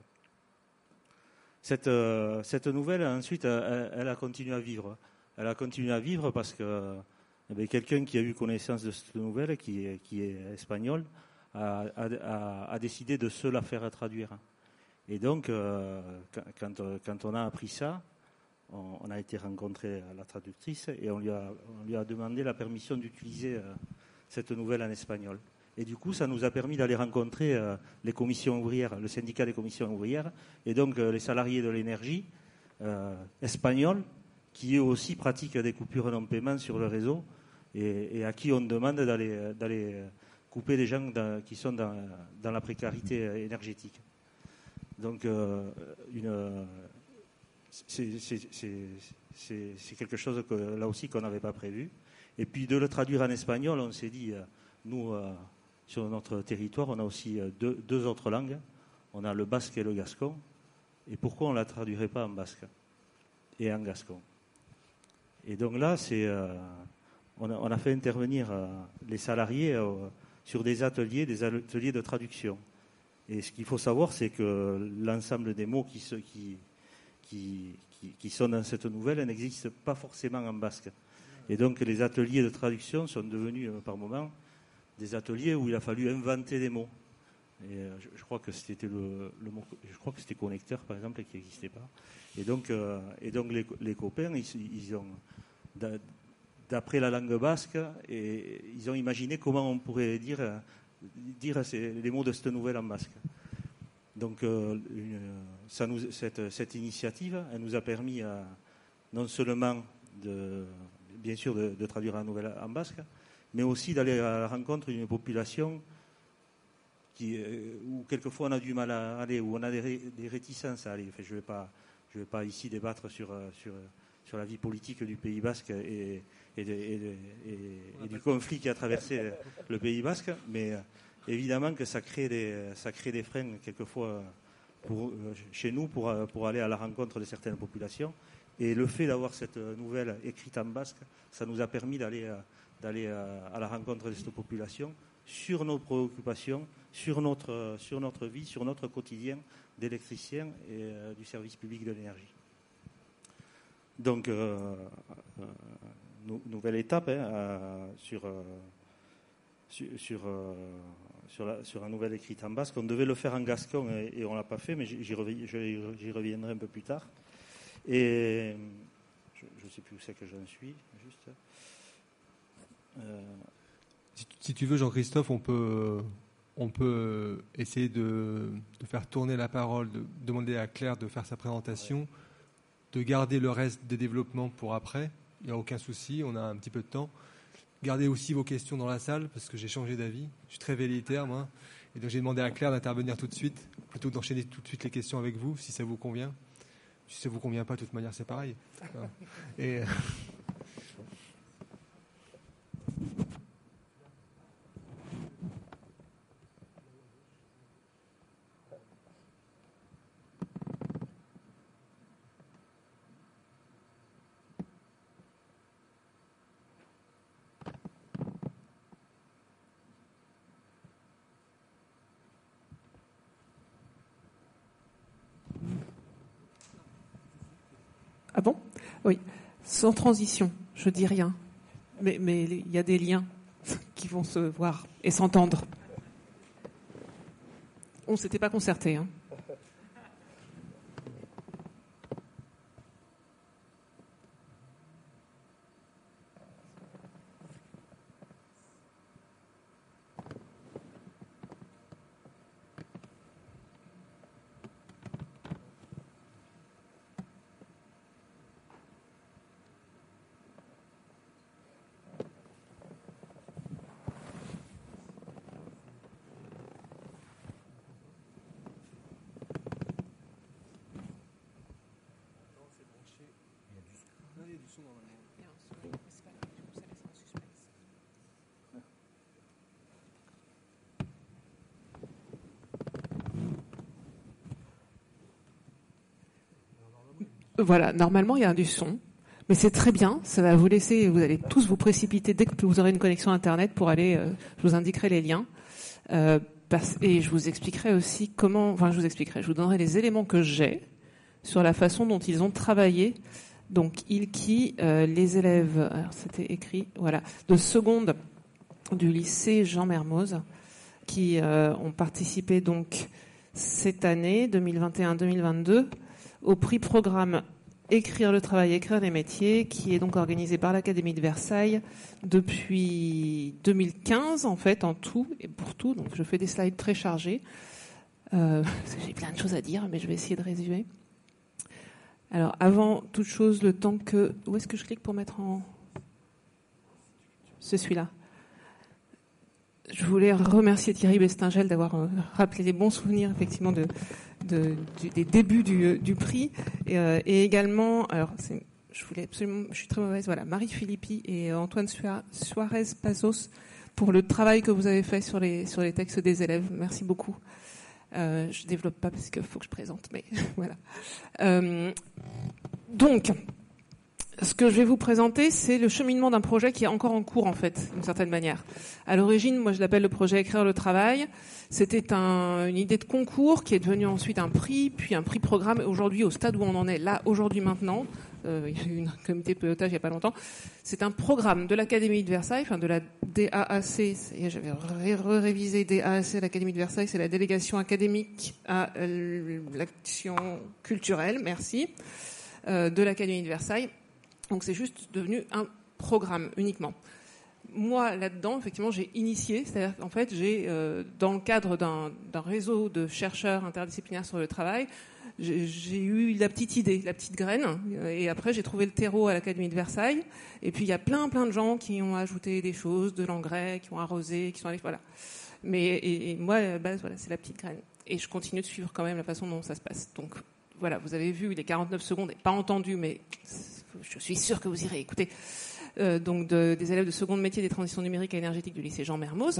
Cette, euh, cette nouvelle, ensuite, elle, elle a continué à vivre. Elle a continué à vivre parce que eh bien, quelqu'un qui a eu connaissance de cette nouvelle, qui est, qui est espagnol, a, a, a décidé de se la faire traduire. Et donc, euh, quand, quand on a appris ça, on, on a été rencontrer la traductrice et on lui a, on lui a demandé la permission d'utiliser euh, cette nouvelle en espagnol. Et du coup, ça nous a permis d'aller rencontrer euh, les commissions ouvrières, le syndicat des commissions ouvrières, et donc euh, les salariés de l'énergie euh, espagnols, qui eux aussi pratiquent des coupures non-paiement sur le réseau, et, et à qui on demande d'aller, d'aller couper des gens dans, qui sont dans, dans la précarité énergétique. Donc, euh, une, c'est, c'est, c'est, c'est, c'est quelque chose que, là aussi qu'on n'avait pas prévu. Et puis de le traduire en espagnol, on s'est dit, nous, euh, sur notre territoire, on a aussi deux, deux autres langues. On a le basque et le gascon. Et pourquoi on ne la traduirait pas en basque et en gascon? Et donc là, c'est, euh, on, a, on a fait intervenir euh, les salariés euh, sur des ateliers, des ateliers de traduction. Et ce qu'il faut savoir, c'est que l'ensemble des mots qui, se, qui, qui, qui, qui sont dans cette nouvelle n'existent pas forcément en basque. Et donc les ateliers de traduction sont devenus euh, par moments des ateliers où il a fallu inventer des mots. Et euh, je, je crois que c'était le, le mot, je crois que c'était connecteur par exemple qui n'existait pas. Et donc, euh, et donc les, les copains, ils, ils ont, d'après la langue basque, et ils ont imaginé comment on pourrait dire, dire ces, les mots de cette nouvelle en basque. Donc, euh, une, ça nous, cette, cette initiative, elle nous a permis à, non seulement de, bien sûr, de, de traduire la nouvelle en basque, mais aussi d'aller à la rencontre d'une population qui, où quelquefois on a du mal à aller, où on a des, des réticences à aller. Enfin, je ne vais pas, je vais pas ici débattre sur, sur, sur la vie politique du Pays Basque et, et, de, et, de, et, et du conflit qui a traversé le Pays Basque, mais évidemment que ça crée des, ça crée des freins quelquefois pour, chez nous pour, pour aller à la rencontre de certaines populations. Et le fait d'avoir cette nouvelle écrite en basque, ça nous a permis d'aller, d'aller à la rencontre de cette population sur nos préoccupations, sur notre, sur notre vie, sur notre quotidien d'électricien et euh, du service public de l'énergie. Donc, euh, euh, nou, nouvelle étape hein, euh, sur, euh, sur, sur, euh, sur, la, sur la nouvelle écrite en basque. On devait le faire en gascon et, et on ne l'a pas fait, mais j'y, revi, j'y reviendrai un peu plus tard. Et je ne sais plus où c'est que j'en suis, juste. Euh, Si, si tu veux, Jean-Christophe, on peut, on peut essayer de, de faire tourner la parole, de demander à Claire de faire sa présentation, de garder le reste des développements pour après. Il n'y a aucun souci, on a un petit peu de temps. Gardez aussi vos questions dans la salle, parce que j'ai changé d'avis. Je suis très velléitaire, moi. Et donc j'ai demandé à Claire d'intervenir tout de suite, plutôt que d'enchaîner tout de suite les questions avec vous, si ça vous convient. Si ça ne vous convient pas, de toute manière, c'est pareil. Et... Ah bon ? Oui. Sans transition, je dis rien. Mais mais il y a des liens qui vont se voir et s'entendre. On ne s'était pas concerté, hein. Voilà, normalement il y a du son, mais c'est très bien, ça va vous laisser, vous allez tous vous précipiter dès que vous aurez une connexion internet pour aller, euh, je vous indiquerai les liens, euh, parce, et je vous expliquerai aussi comment, enfin je vous expliquerai, je vous donnerai les éléments que j'ai sur la façon dont ils ont travaillé, donc ils qui, euh, les élèves, alors c'était écrit, voilà, de seconde du lycée Jean Mermoz, qui euh, ont participé donc cette année, deux mille vingt et un deux mille vingt-deux, au prix programme Écrire le travail, écrire les métiers, qui est donc organisé par l'Académie de Versailles depuis deux mille quinze, en fait, en tout et pour tout. Donc, je fais des slides très chargés. Euh, j'ai plein de choses à dire, mais je vais essayer de résumer. Alors, avant toute chose, le temps que... Où est-ce que je clique pour mettre en... C'est celui-là. Je voulais remercier Thierry Bestingel d'avoir euh, rappelé les bons souvenirs, effectivement, de, de, du, des débuts du, du prix. Et, euh, et également, alors, c'est, je voulais absolument, je suis très mauvaise, voilà, Marie Filippi et Antoine Suarez-Pazos pour le travail que vous avez fait sur les, sur les textes des élèves. Merci beaucoup. Euh, je développe pas parce qu'il faut que je présente, mais voilà. Euh, donc, ce que je vais vous présenter, c'est le cheminement d'un projet qui est encore en cours, en fait, d'une certaine manière. À l'origine, moi, je l'appelle le projet Écrire le travail. C'était un, une idée de concours qui est devenue ensuite un prix, puis un prix programme. Aujourd'hui, au stade où on en est, là, aujourd'hui, maintenant, euh, il y a eu un comité de pilotage il n'y a pas longtemps. C'est un programme de l'Académie de Versailles, enfin de la D A A C. J'avais révisé D A A C, l'Académie de Versailles, c'est la délégation académique à l'action culturelle, merci, euh, de l'Académie de Versailles. Donc c'est juste devenu un programme uniquement. Moi, là-dedans, effectivement, j'ai initié, c'est-à-dire qu'en fait, j'ai, euh, dans le cadre d'un, d'un réseau de chercheurs interdisciplinaires sur le travail, j'ai, j'ai eu la petite idée, la petite graine, et après j'ai trouvé le terreau à l'Académie de Versailles, et puis il y a plein plein de gens qui ont ajouté des choses, de l'engrais, qui ont arrosé, qui sont allés, voilà. Mais et, et moi, à la base, voilà, c'est la petite graine. Et je continue de suivre quand même la façon dont ça se passe. Donc voilà, vous avez vu les quarante-neuf secondes, et pas entendu, mais je suis sûre que vous irez écouter. Euh, donc de, des élèves de seconde métier des transitions numériques et énergétiques du lycée Jean Mermoz.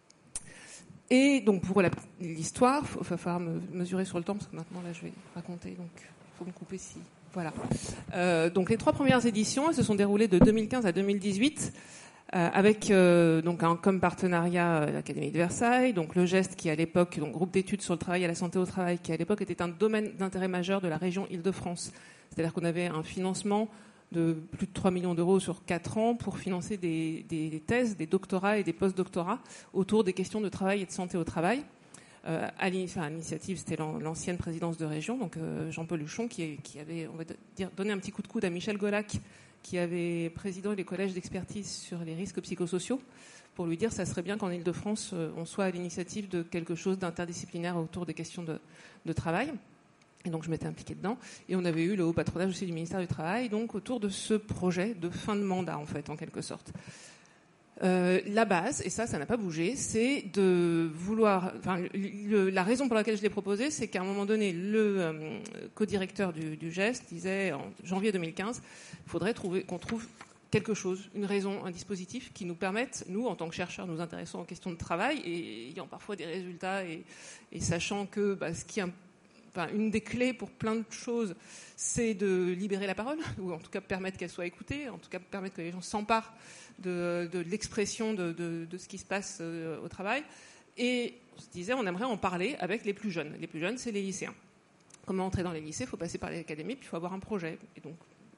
Et donc pour la, l'histoire, il va falloir me mesurer sur le temps parce que maintenant là je vais raconter, donc il faut me couper si voilà. Euh, donc les trois premières éditions, elles se sont déroulées de deux mille quinze à deux mille dix-huit euh, avec euh, donc un, comme partenariat euh, l'Académie de Versailles, donc le GEST qui à l'époque, donc groupe d'études sur le travail et la santé au travail, qui à l'époque était un domaine d'intérêt majeur de la région Île-de-France. C'est-à-dire qu'on avait un financement de plus de trois millions d'euros sur quatre ans pour financer des, des, des thèses, des doctorats et des post-doctorats autour des questions de travail et de santé au travail. Euh, à l'initiative, c'était l'ancienne présidence de région, donc euh, Jean-Paul Huchon, qui, qui avait, on va dire, donné un petit coup de coude à Michel Golac, qui avait présidé les collèges d'expertise sur les risques psychosociaux, pour lui dire que ça serait bien qu'en Île-de-France, on soit à l'initiative de quelque chose d'interdisciplinaire autour des questions de, de travail. Et donc je m'étais impliquée dedans. Et on avait eu le haut patronage aussi du ministère du Travail, donc autour de ce projet de fin de mandat, en fait, en quelque sorte. Euh, la base, et ça, ça n'a pas bougé, c'est de vouloir... Enfin, le, la raison pour laquelle je l'ai proposé, c'est qu'à un moment donné, le euh, co-directeur du, du GEST disait, en janvier deux mille quinze, il faudrait trouver, qu'on trouve quelque chose, une raison, un dispositif qui nous permette, nous, en tant que chercheurs, nous intéressons aux questions de travail, et ayant parfois des résultats, et, et sachant que bah, ce qui est un Enfin, une des clés pour plein de choses, c'est de libérer la parole, ou en tout cas permettre qu'elle soit écoutée, en tout cas permettre que les gens s'emparent de, de l'expression de, de, de ce qui se passe euh, au travail. Et on se disait, on aimerait en parler avec les plus jeunes. Les plus jeunes, c'est les lycéens. Comment entrer dans les lycées ? Il faut passer par les académies, puis il faut avoir un projet. Et donc,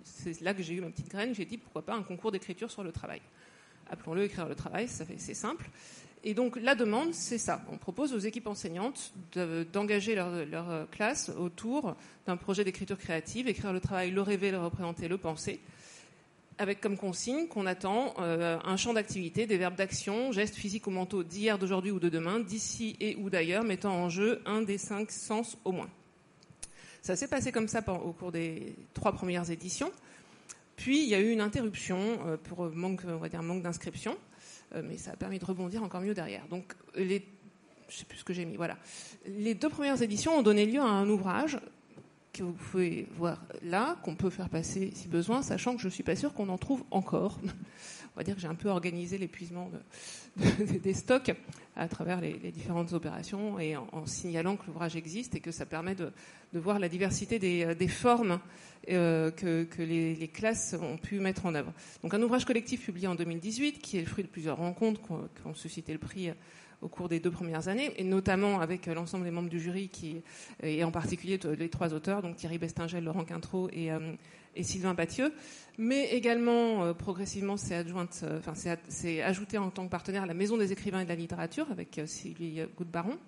c'est là que j'ai eu ma petite graine. J'ai dit pourquoi pas un concours d'écriture sur le travail. Appelons-le écrire le travail, ça fait, c'est simple. Et donc la demande, c'est ça. On propose aux équipes enseignantes de, d'engager leur, leur classe autour d'un projet d'écriture créative, écrire le travail, le rêver, le représenter, le penser, avec comme consigne qu'on attend euh, un champ d'activité, des verbes d'action, gestes physiques ou mentaux d'hier, d'aujourd'hui ou de demain, d'ici et ou d'ailleurs, mettant en jeu un des cinq sens au moins. Ça s'est passé comme ça au cours des trois premières éditions. Puis il y a eu une interruption euh, pour manque, on va dire manque d'inscription. Mais ça a permis de rebondir encore mieux derrière. Donc, les, je sais plus ce que j'ai mis. Voilà. Les deux premières éditions ont donné lieu à un ouvrage que vous pouvez voir là, qu'on peut faire passer si besoin, sachant que je suis pas sûre qu'on en trouve encore. On va dire que j'ai un peu organisé l'épuisement de, de, des stocks à travers les, les différentes opérations et en, en signalant que l'ouvrage existe et que ça permet de, de voir la diversité des, des formes euh, que, que les, les classes ont pu mettre en œuvre. Donc un ouvrage collectif publié en deux mille dix-huit qui est le fruit de plusieurs rencontres qui ont, qui ont suscité le prix au cours des deux premières années, et notamment avec l'ensemble des membres du jury, qui, et en particulier les trois auteurs, donc Thierry Bestingel, Laurent Quintreau et, euh, et Sylvain Pathieu, mais également euh, progressivement c'est, adjointe, euh, enfin, c'est, c'est ajouté en tant que partenaire à la Maison des écrivains et de la littérature avec euh, Sylvie Goutte-Baron.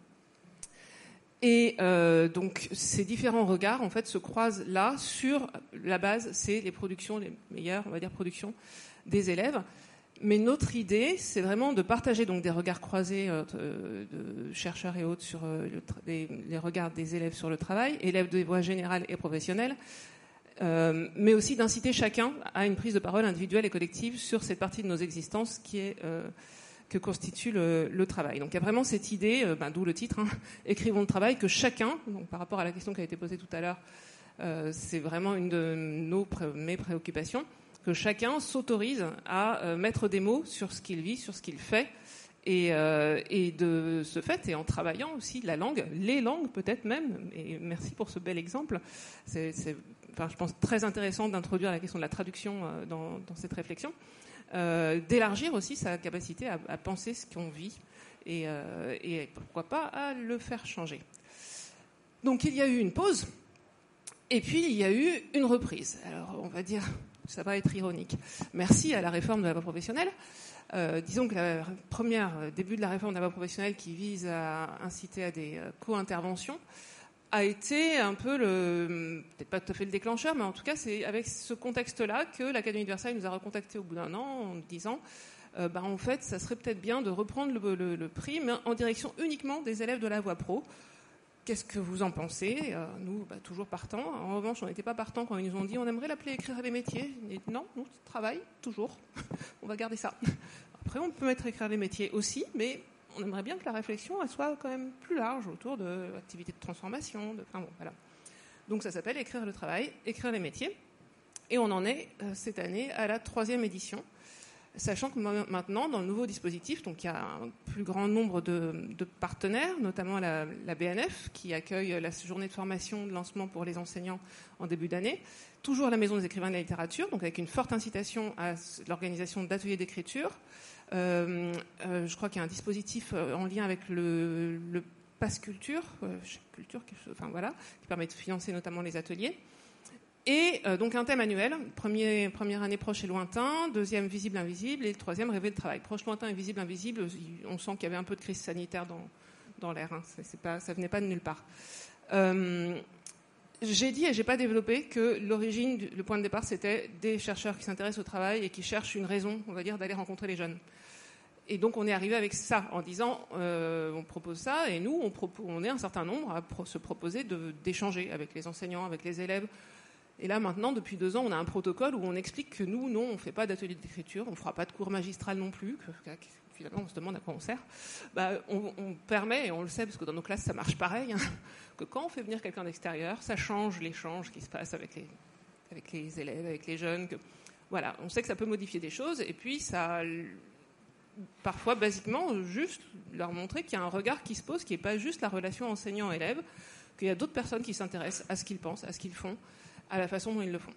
Et euh, donc ces différents regards en fait se croisent là sur la base, c'est les productions, les meilleures, on va dire, productions des élèves. Mais notre idée, c'est vraiment de partager donc des regards croisés euh, de chercheurs et autres sur euh, le tra- des, les regards des élèves sur le travail, élèves de voie générale et professionnelle, euh, mais aussi d'inciter chacun à une prise de parole individuelle et collective sur cette partie de nos existences qui est euh, que constitue le, le travail. Donc il y a vraiment cette idée, euh, ben, d'où le titre, hein, écrivons le travail, que chacun, donc par rapport à la question qui a été posée tout à l'heure, euh, c'est vraiment une de nos pré- mes préoccupations, que chacun s'autorise à euh, mettre des mots sur ce qu'il vit, sur ce qu'il fait, et, euh, et de ce fait, et en travaillant aussi la langue, les langues peut-être même, et merci pour ce bel exemple, c'est, c'est enfin, je pense très intéressant d'introduire la question de la traduction euh, dans, dans cette réflexion, euh, d'élargir aussi sa capacité à, à penser ce qu'on vit, et, euh, et pourquoi pas à le faire changer. Donc il y a eu une pause, et puis il y a eu une reprise. Alors on va dire... ça va être ironique. Merci à la réforme de la voie professionnelle. Euh, disons que la première début de la réforme de la voie professionnelle qui vise à inciter à des co-interventions a été un peu le, peut-être pas tout à fait le déclencheur, mais en tout cas c'est avec ce contexte-là que l'Académie de Versailles nous a recontactés au bout d'un an en nous disant euh, bah, en fait ça serait peut-être bien de reprendre le, le, le prix, mais en direction uniquement des élèves de la voie pro. Qu'est-ce que vous en pensez ? euh, Nous, bah, toujours partants. En revanche, on n'était pas partants quand ils nous ont dit on aimerait l'appeler écrire les métiers. Et non, nous, travail, toujours. On va garder ça. Après, on peut mettre écrire les métiers aussi, mais on aimerait bien que la réflexion elle soit quand même plus large autour de l'activité de transformation. De... Enfin, bon, voilà. Donc ça s'appelle écrire le travail, écrire les métiers. Et on en est euh, cette année à la troisième édition. Sachant que maintenant, dans le nouveau dispositif, donc il y a un plus grand nombre de, de partenaires, notamment la, la B N F, qui accueille la journée de formation de lancement pour les enseignants en début d'année. Toujours la Maison des écrivains de la littérature, donc avec une forte incitation à l'organisation d'ateliers d'écriture. Euh, euh, je crois qu'il y a un dispositif en lien avec le, le Pass Culture, euh, culture quelque chose, enfin voilà, qui permet de financer notamment les ateliers. Et euh, donc un thème annuel, premier, première année proche et lointain, deuxième visible invisible, et le troisième rêver de travail. Proche, lointain et visible invisible, on sent qu'il y avait un peu de crise sanitaire dans, dans l'air, hein. c'est, c'est pas, ça venait pas de nulle part. Euh, j'ai dit et j'ai pas développé que l'origine, du, le point de départ, c'était des chercheurs qui s'intéressent au travail et qui cherchent une raison, on va dire, d'aller rencontrer les jeunes. Et donc on est arrivé avec ça, en disant euh, on propose ça, et nous on, propose, on est un certain nombre à pro- se proposer de, d'échanger avec les enseignants, avec les élèves. Et là, maintenant, depuis deux ans, on a un protocole où on explique que nous, non, on ne fait pas d'atelier d'écriture, on ne fera pas de cours magistral non plus, que, que finalement, on se demande à quoi on sert. Bah, on, on permet, et on le sait, parce que dans nos classes, ça marche pareil, hein, que quand on fait venir quelqu'un d'extérieur, ça change l'échange qui se passe avec les, avec les élèves, avec les jeunes. Que, voilà, on sait que ça peut modifier des choses, et puis ça... parfois, basiquement, juste leur montrer qu'il y a un regard qui se pose, qui n'est pas juste la relation enseignant-élève, qu'il y a d'autres personnes qui s'intéressent à ce qu'ils pensent, à ce qu'ils font, à la façon dont ils le font.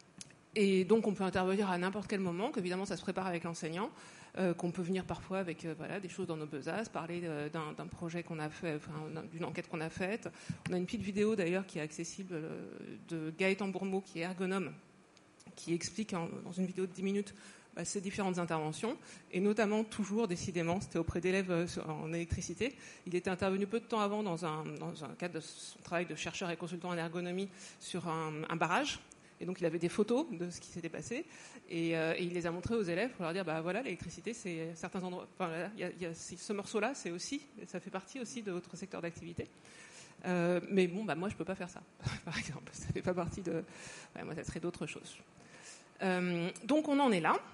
Et donc on peut intervenir à n'importe quel moment, qu'évidemment ça se prépare avec l'enseignant, euh, qu'on peut venir parfois avec euh, voilà, des choses dans nos besaces, parler euh, d'un, d'un projet qu'on a fait, enfin, d'une enquête qu'on a faite. On a une petite vidéo d'ailleurs qui est accessible euh, de Gaëtan Bourmeau, qui est ergonome, qui explique en, dans une vidéo de dix minutes bah, ces différentes interventions, et notamment toujours, décidément, c'était auprès d'élèves en électricité. Il était intervenu peu de temps avant dans un, dans un cadre de son travail de chercheur et consultant en ergonomie sur un, un barrage. Et donc il avait des photos de ce qui s'était passé et, euh, et il les a montrées aux élèves pour leur dire bah voilà, l'électricité c'est certains endroits, enfin y a, y a, ce morceau-là c'est aussi, ça fait partie aussi de votre secteur d'activité. Euh, mais bon bah moi je peux pas faire ça par exemple, ça fait pas partie de, ouais, moi ça serait d'autres choses. Euh, donc on en est là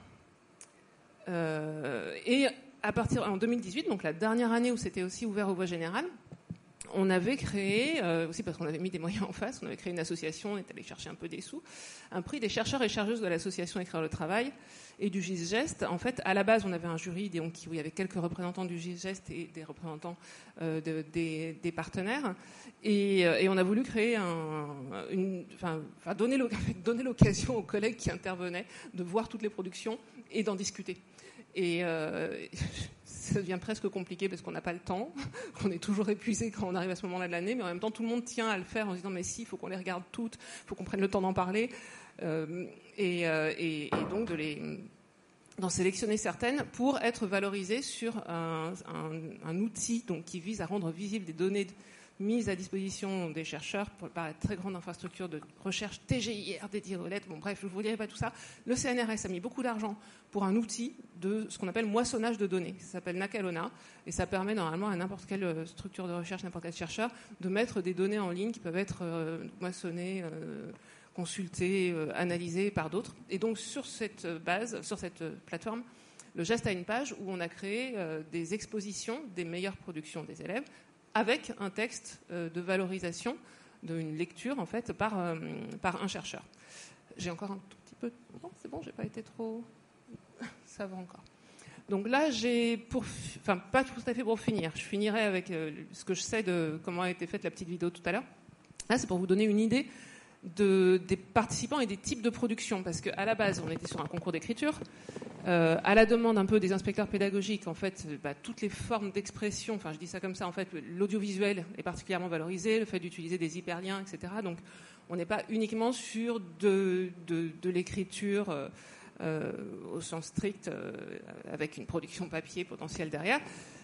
euh, et à partir en deux mille dix-huit, donc la dernière année où c'était aussi ouvert aux voies générales, on avait créé, euh, aussi parce qu'on avait mis des moyens en face, on avait créé une association, on est allé chercher un peu des sous, un prix des chercheurs et chercheuses de l'association Écrire le Travail et du GISGEST. En fait, à la base, on avait un jury donc, où il y avait quelques représentants du GISGEST et des représentants euh, de, des, des partenaires. Et, et on a voulu créer un, une, enfin, enfin donner, donner l'occasion aux collègues qui intervenaient de voir toutes les productions et d'en discuter. Et euh, ça devient presque compliqué parce qu'on n'a pas le temps, on est toujours épuisé quand on arrive à ce moment-là de l'année, mais en même temps tout le monde tient à le faire en se disant mais si, il faut qu'on les regarde toutes, il faut qu'on prenne le temps d'en parler, euh, et, euh, et, et donc de les, d'en sélectionner certaines pour être valorisées sur un, un, un outil donc, qui vise à rendre visibles des données mise à disposition des chercheurs pour, par la très grande infrastructure de recherche T G I R dédiée aux lettres. Bon, bref, je ne vous dirai pas tout ça. Le C N R S a mis beaucoup d'argent pour un outil de ce qu'on appelle moissonnage de données. Ça s'appelle Nakalona et ça permet normalement à n'importe quelle structure de recherche, n'importe quel chercheur, de mettre des données en ligne qui peuvent être euh, moissonnées, euh, consultées, euh, analysées par d'autres. Et donc, sur cette base, sur cette plateforme, le geste a une page où on a créé euh, des expositions des meilleures productions des élèves avec un texte euh, de valorisation d'une lecture en fait par, euh, par un chercheur. J'ai encore un tout petit peu... Non, c'est bon, j'ai pas été trop... Ça va encore. Donc là, j'ai pour... Enfin, pas tout à fait pour finir. Je finirai avec euh, ce que je sais de comment a été faite la petite vidéo tout à l'heure. Là, c'est pour vous donner une idée de, des participants et des types de production. Parce qu'à la base, on était sur un concours d'écriture. Euh, à la demande un peu des inspecteurs pédagogiques, en fait, bah, toutes les formes d'expression, enfin je dis ça comme ça, en fait, l'audiovisuel est particulièrement valorisé, le fait d'utiliser des hyperliens, et cetera. Donc on n'est pas uniquement sur de, de, de l'écriture euh, euh, au sens strict, euh, avec une production papier potentielle derrière.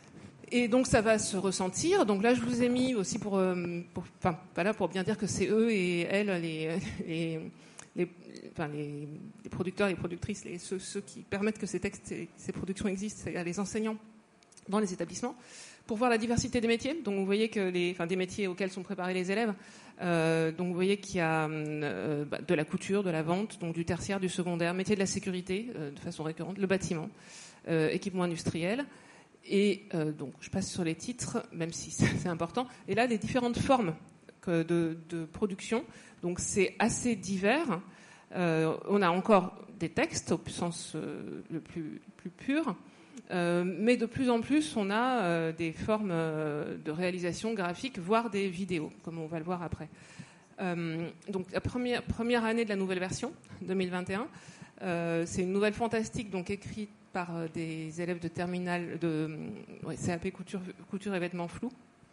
Et donc ça va se ressentir. Donc là, je vous ai mis aussi pour, euh, pour enfin, pas là pour bien dire que c'est eux et elles les, les Les, enfin les, les producteurs et les productrices, les, ceux, ceux qui permettent que ces textes et ces productions existent, c'est-à-dire les enseignants dans les établissements, pour voir la diversité des métiers. Donc vous voyez que les, enfin des métiers auxquels sont préparés les élèves. Euh, donc vous voyez qu'il y a euh, bah, de la couture, de la vente, donc du tertiaire, du secondaire, métier de la sécurité euh, de façon récurrente, le bâtiment, euh, équipement industriel. Et euh, donc je passe sur les titres, même si c'est important. Et là, les différentes formes de, de production. Donc c'est assez divers. Euh, on a encore des textes au sens euh, le plus, le plus pur, euh, mais de plus en plus on a euh, des formes euh, de réalisation graphique, voire des vidéos, comme on va le voir après. Euh, donc la première, première année de la nouvelle version, deux mille vingt et un, euh, c'est une nouvelle fantastique donc écrite par euh, des élèves de terminale de ouais, C A P couture, couture et vêtements flous.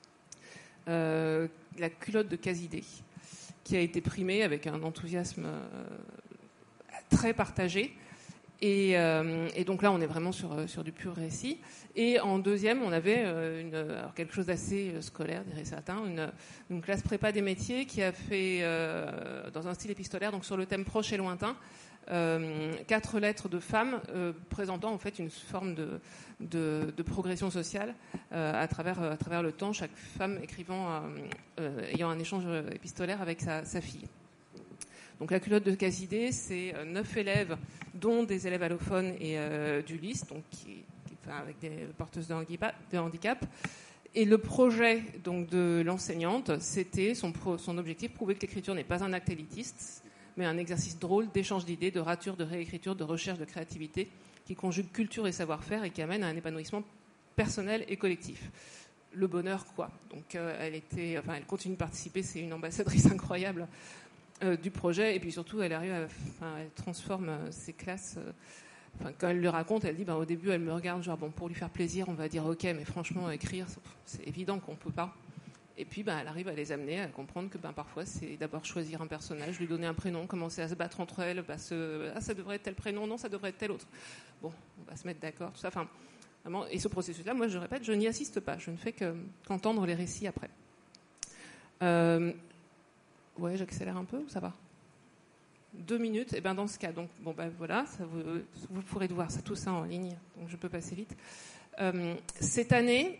Euh, la culotte de Casidé, qui a été primée avec un enthousiasme euh, très partagé. Et, euh, et donc là, on est vraiment sur, sur du pur récit. Et en deuxième, on avait euh, une, alors quelque chose d'assez scolaire, diraient certains, une, une classe prépa des métiers qui a fait, euh, dans un style épistolaire, donc sur le thème proche et lointain, euh, quatre lettres de femmes euh, présentant en fait une forme de, de, de progression sociale euh, à, travers, à travers le temps, chaque femme écrivant, euh, euh, ayant un échange épistolaire avec sa, sa fille. Donc la culotte de Casidé, c'est neuf élèves, dont des élèves allophones et euh, d'Ulysse, donc qui, qui, enfin, avec des porteuses de handicap, de handicap. Et le projet donc de l'enseignante, c'était son, pro, son objectif, prouver que l'écriture n'est pas un acte élitiste, mais un exercice drôle d'échange d'idées, de rature, de réécriture, de recherche, de créativité, qui conjugue culture et savoir-faire et qui amène à un épanouissement personnel et collectif. Le bonheur, quoi. Donc euh, elle était, enfin, elle continue de participer, c'est une ambassadrice incroyable euh, du projet, et puis surtout, elle arrive, à, enfin, elle transforme euh, ses classes. Euh, enfin, quand elle le raconte, elle dit, ben, au début, elle me regarde, genre bon, pour lui faire plaisir, on va dire ok, mais franchement, écrire, c'est, c'est évident qu'on peut pas. Et puis, ben, elle arrive à les amener à comprendre que ben, parfois, c'est d'abord choisir un personnage, lui donner un prénom, commencer à se battre entre elles, bah, se... ah, ça devrait être tel prénom, non, ça devrait être tel autre. Bon, on va se mettre d'accord, tout ça. Enfin, vraiment, et ce processus-là, moi, je répète, je n'y assiste pas. Je ne fais que, qu'entendre les récits après. Euh... Ouais, j'accélère un peu ou ça va ? Deux minutes. Et ben dans ce cas, donc bon ben voilà, ça vous, vous pourrez voir ça, tout ça en ligne, donc je peux passer vite. Euh, cette année,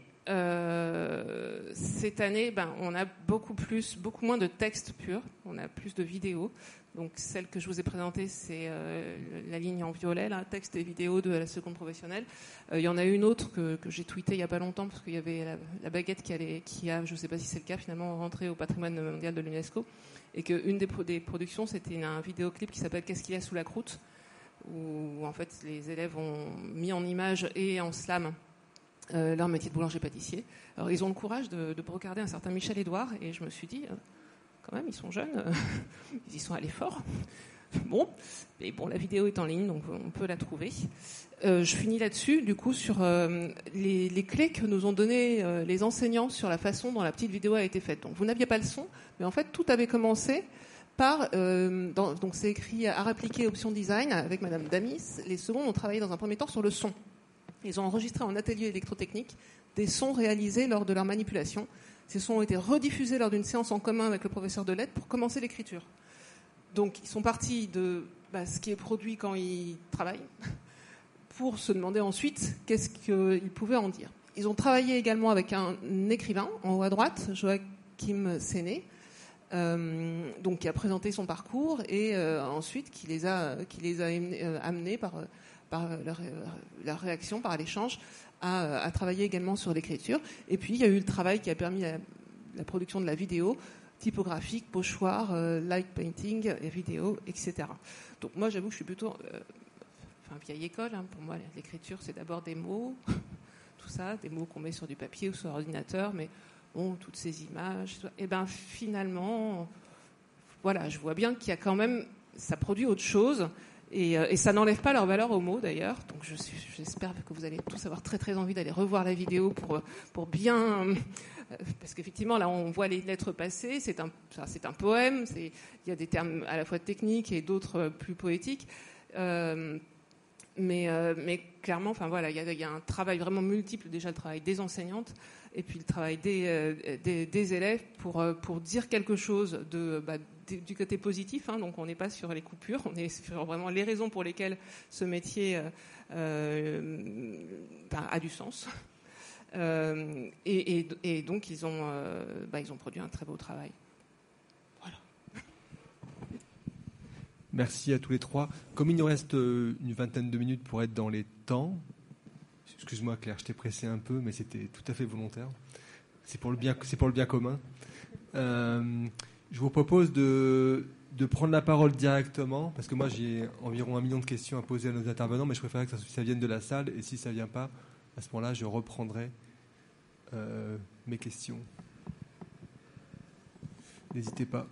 euh, cette année, ben on a beaucoup plus, beaucoup moins de textes purs, on a plus de vidéos. Donc celle que je vous ai présentée, c'est euh, la ligne en violet, là, texte et vidéo de la seconde professionnelle. Euh, il y en a une autre que, que j'ai tweetée il y a pas longtemps parce qu'il y avait la, la baguette qui allait, qui a, je ne sais pas si c'est le cas, finalement rentré au patrimoine mondial de l'UNESCO. Et qu'une des, pro- des productions, c'était un vidéoclip qui s'appelle « Qu'est-ce qu'il y a sous la croûte ?» où en fait les élèves ont mis en image et en slam euh, leur métier de boulanger-pâtissier. Alors ils ont le courage de, de brocarder un certain Michel Édouard, et je me suis dit, euh, quand même, ils sont jeunes, euh, ils y sont allés fort. Bon, mais bon, la vidéo est en ligne, donc on peut la trouver. Euh, je finis là-dessus, du coup, sur euh, les, les clés que nous ont données euh, les enseignants sur la façon dont la petite vidéo a été faite. Donc, vous n'aviez pas le son, mais en fait, tout avait commencé par, euh, dans, donc c'est écrit art appliqué option design avec Madame Damis. Les secondes ont travaillé dans un premier temps sur le son. Ils ont enregistré en atelier électrotechnique des sons réalisés lors de leur manipulation. Ces sons ont été rediffusés lors d'une séance en commun avec le professeur de lettres pour commencer l'écriture. Donc, ils sont partis de bah, ce qui est produit quand ils travaillent pour se demander ensuite qu'est-ce qu'ils pouvaient en dire. Ils ont travaillé également avec un écrivain, en haut à droite, Joachim Séné, euh, donc, qui a présenté son parcours et euh, ensuite qui les a, qui les a euh, amenés par, par leur, leur réaction, par l'échange, à, à travailler également sur l'écriture. Et puis, il y a eu le travail qui a permis la, la production de la vidéo, typographique, pochoir, euh, light painting, et vidéo, et cetera. Donc moi, j'avoue que je suis plutôt euh, enfin, vieille école. Hein. Pour moi, l'écriture, c'est d'abord des mots, tout ça, des mots qu'on met sur du papier ou sur ordinateur, mais bon, toutes ces images. Et ben finalement, voilà, je vois bien qu'il y a quand même, ça produit autre chose, et, euh, et ça n'enlève pas leur valeur aux mots d'ailleurs. Donc je suis, j'espère que vous allez tous avoir très très envie d'aller revoir la vidéo pour pour bien. Parce qu'effectivement, là, on voit les lettres passer. C'est un, c'est un poème. C'est, il y a des termes à la fois techniques et d'autres plus poétiques. Euh, mais, euh, mais clairement, enfin voilà, il y, a, il y a un travail vraiment multiple. Déjà, le travail des enseignantes et puis le travail des, euh, des, des élèves pour pour dire quelque chose de bah, du côté positif. Hein, donc, on n'est pas sur les coupures. On est sur vraiment les raisons pour lesquelles ce métier euh, euh, bah, a du sens. Euh, et, et, et donc ils ont, euh, bah, ils ont produit un très beau travail. Voilà. Merci à tous les trois. Comme il nous reste une vingtaine de minutes pour être dans les temps, excuse-moi Claire, je t'ai pressé un peu, mais c'était tout à fait volontaire. C'est pour le bien, c'est pour le bien commun. Euh, je vous propose de, de prendre la parole directement, parce que moi j'ai environ un million de questions à poser à nos intervenants, mais je préférerais que ça, ça vienne de la salle, et si ça ne vient pas, à ce moment-là, je reprendrai euh, mes questions. N'hésitez pas.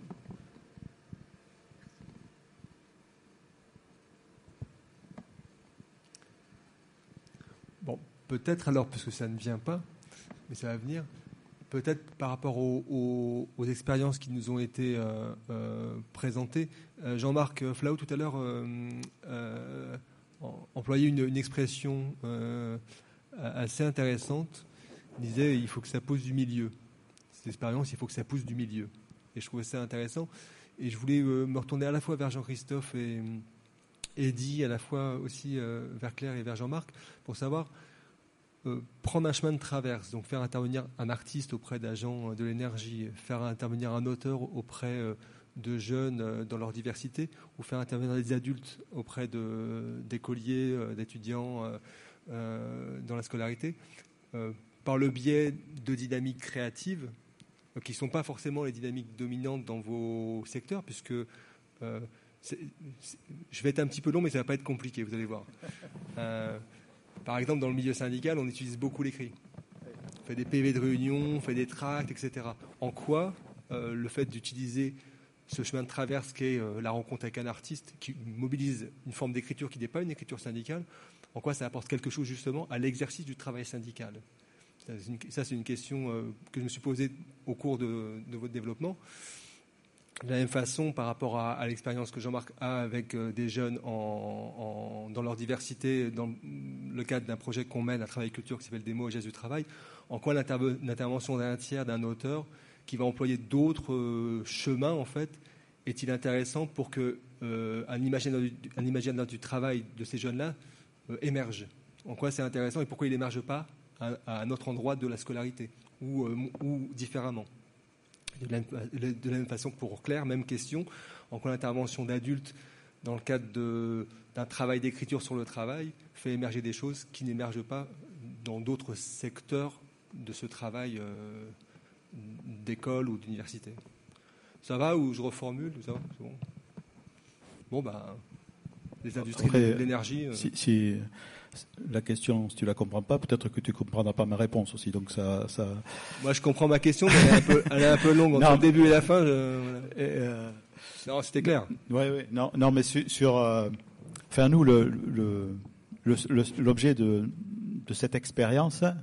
Bon, peut-être alors, parce que ça ne vient pas, mais ça va venir, peut-être par rapport aux, aux, aux expériences qui nous ont été euh, euh, présentées. Euh, Jean-Marc Flau, tout à l'heure, euh, euh, employait une, une expression euh, assez intéressante. Il disait il faut que ça pousse du milieu. Cette expérience, il faut que ça pousse du milieu. Et je trouvais ça intéressant. Et je voulais euh, me retourner à la fois vers Jean-Christophe et Eddy, à la fois aussi euh, vers Claire et vers Jean-Marc, pour savoir euh, prendre un chemin de traverse, donc faire intervenir un artiste auprès d'agents de l'énergie, faire intervenir un auteur auprès euh, de jeunes euh, dans leur diversité, ou faire intervenir des adultes auprès de, d'écoliers, euh, d'étudiants euh, euh, dans la scolarité, euh, par le biais de dynamiques créatives, euh, qui ne sont pas forcément les dynamiques dominantes dans vos secteurs, puisque euh, c'est, c'est, je vais être un petit peu long, mais ça ne va pas être compliqué, vous allez voir. Euh, par exemple, dans le milieu syndical, on utilise beaucoup l'écrit. On fait des P V de réunion, on fait des tracts, et cetera. En quoi euh, le fait d'utiliser ce chemin de traverse qu'est euh, la rencontre avec un artiste qui mobilise une forme d'écriture qui n'est pas une écriture syndicale, en quoi ça apporte quelque chose justement à l'exercice du travail syndical? Ça, c'est une question euh, que je me suis posée au cours de, de votre développement. De la même façon, par rapport à, à l'expérience que Jean-Marc a avec euh, des jeunes en, en, dans leur diversité, dans le cadre d'un projet qu'on mène à Travail Culture qui s'appelle Des mots et gestes du travail, en quoi l'interve- l'intervention d'un tiers, d'un auteur, qui va employer d'autres euh, chemins, en fait, est-il intéressant pour qu'un euh, imaginaire, un imaginaire du travail de ces jeunes-là euh, émerge? En quoi c'est intéressant et pourquoi il n'émerge pas à, à un autre endroit de la scolarité ou, euh, ou différemment? De la, de la même façon que pour Claire, même question, en quoi l'intervention d'adultes dans le cadre de, d'un travail d'écriture sur le travail fait émerger des choses qui n'émergent pas dans d'autres secteurs de ce travail euh, d'école ou d'université. Ça va ou je reformule? Ça va, c'est bon. Bon, ben, les industries Après, de l'énergie... Euh... Si, si la question, si tu la comprends pas, peut-être que tu comprendras pas ma réponse aussi. Donc ça, ça... Moi, je comprends ma question, mais elle est un peu, elle est un peu longue entre non, le début et la fin. Je... Voilà. Et euh... Non, c'était clair. Oui, oui. Non, non, mais sur... sur euh... Enfin, nous, le, le, le, le, l'objet de, de cette expérience... Euh,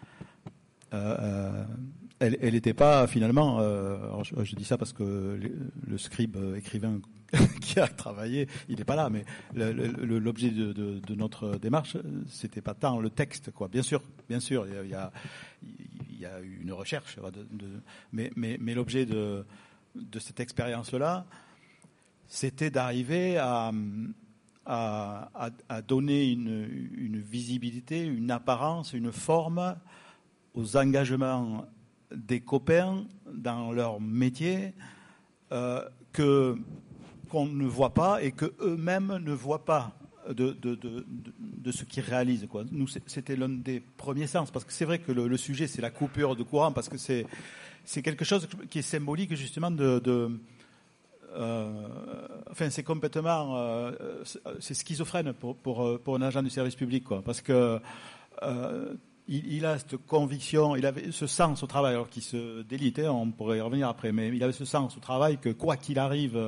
euh, elle n'était pas finalement, euh, alors je, je dis ça parce que le, le scribe euh, écrivain qui a travaillé, il n'est pas là, mais le, le, l'objet de, de, de notre démarche, c'était pas tant le texte, quoi. Bien sûr, bien sûr, il y a, il y a eu une recherche, de, de, mais, mais, mais l'objet de, de cette expérience-là, c'était d'arriver à, à, à, à donner une, une visibilité, une apparence, une forme aux engagements des copains dans leur métier euh, que qu'on ne voit pas et que eux-mêmes ne voient pas de de de, de ce qu'ils réalisent, quoi. Nous, c'était l'un des premiers sens, parce que c'est vrai que le, le sujet, c'est la coupure de courant, parce que c'est c'est quelque chose qui est symbolique justement de, de euh, enfin c'est complètement euh, c'est schizophrène pour pour pour un agent du service public, quoi, parce que euh, Il, il a cette conviction, il avait ce sens au travail, alors qu'il se délite, hein, on pourrait y revenir après, mais il avait ce sens au travail que quoi qu'il arrive,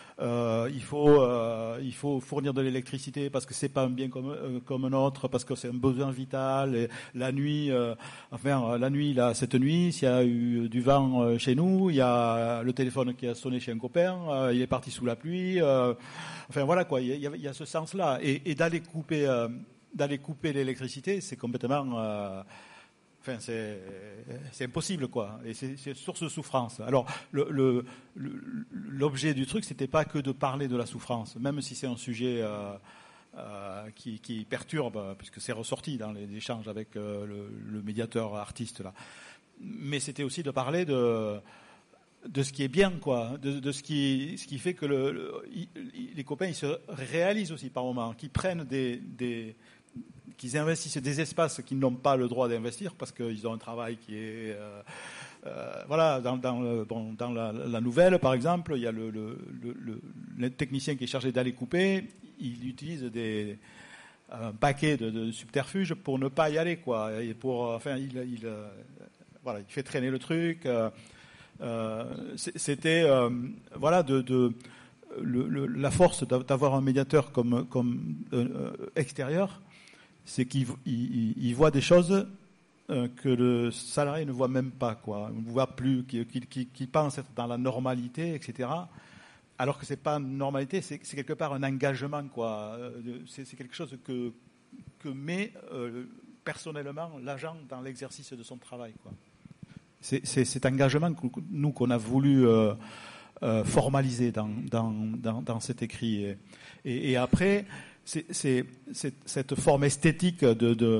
euh, il faut euh, il faut fournir de l'électricité parce que c'est pas un bien comme euh, comme un autre, parce que c'est un besoin vital. Et la nuit, euh, enfin la nuit là, cette nuit, s'il y a eu du vent euh, chez nous, il y a le téléphone qui a sonné chez un copain, euh, il est parti sous la pluie. Euh, enfin voilà quoi, il y a, il y a ce sens-là, et, et d'aller couper. Euh, D'aller couper l'électricité, c'est complètement, euh, enfin c'est, c'est impossible, quoi. Et c'est, c'est source de souffrance. Alors le, le, le, l'objet du truc, c'était pas que de parler de la souffrance, même si c'est un sujet euh, euh, qui, qui perturbe, puisque c'est ressorti dans les échanges avec euh, le, le médiateur artiste là. Mais c'était aussi de parler de de ce qui est bien, quoi, de, de ce qui, ce qui fait que le, le, les copains ils se réalisent aussi par moments, qu'ils prennent des, des qu'ils investissent des espaces qu'ils n'ont pas le droit d'investir parce qu'ils ont un travail qui est euh, euh, voilà, dans, dans, le, bon, dans la, la nouvelle par exemple, il y a le, le, le, le technicien qui est chargé d'aller couper, il utilise des un paquet de, de subterfuges pour ne pas y aller, quoi, et pour enfin il, il euh, voilà, il fait traîner le truc. Euh, Euh, c'était euh, voilà de, de le, le, la force d'avoir un médiateur comme comme euh, extérieur, c'est qu'il il, il voit des choses euh, que le salarié ne voit même pas, quoi. On ne voit plus, qu'il, qu'il, qu'il pense être dans la normalité, et cetera. Alors que c'est pas une normalité, c'est, c'est quelque part un engagement, quoi. C'est, c'est quelque chose que que met euh, personnellement l'agent dans l'exercice de son travail, quoi. C'est, c'est cet engagement que nous qu'on a voulu euh, euh, formaliser dans, dans, dans, dans cet écrit. Et, et, et après, c'est, c'est, c'est cette forme esthétique de, de,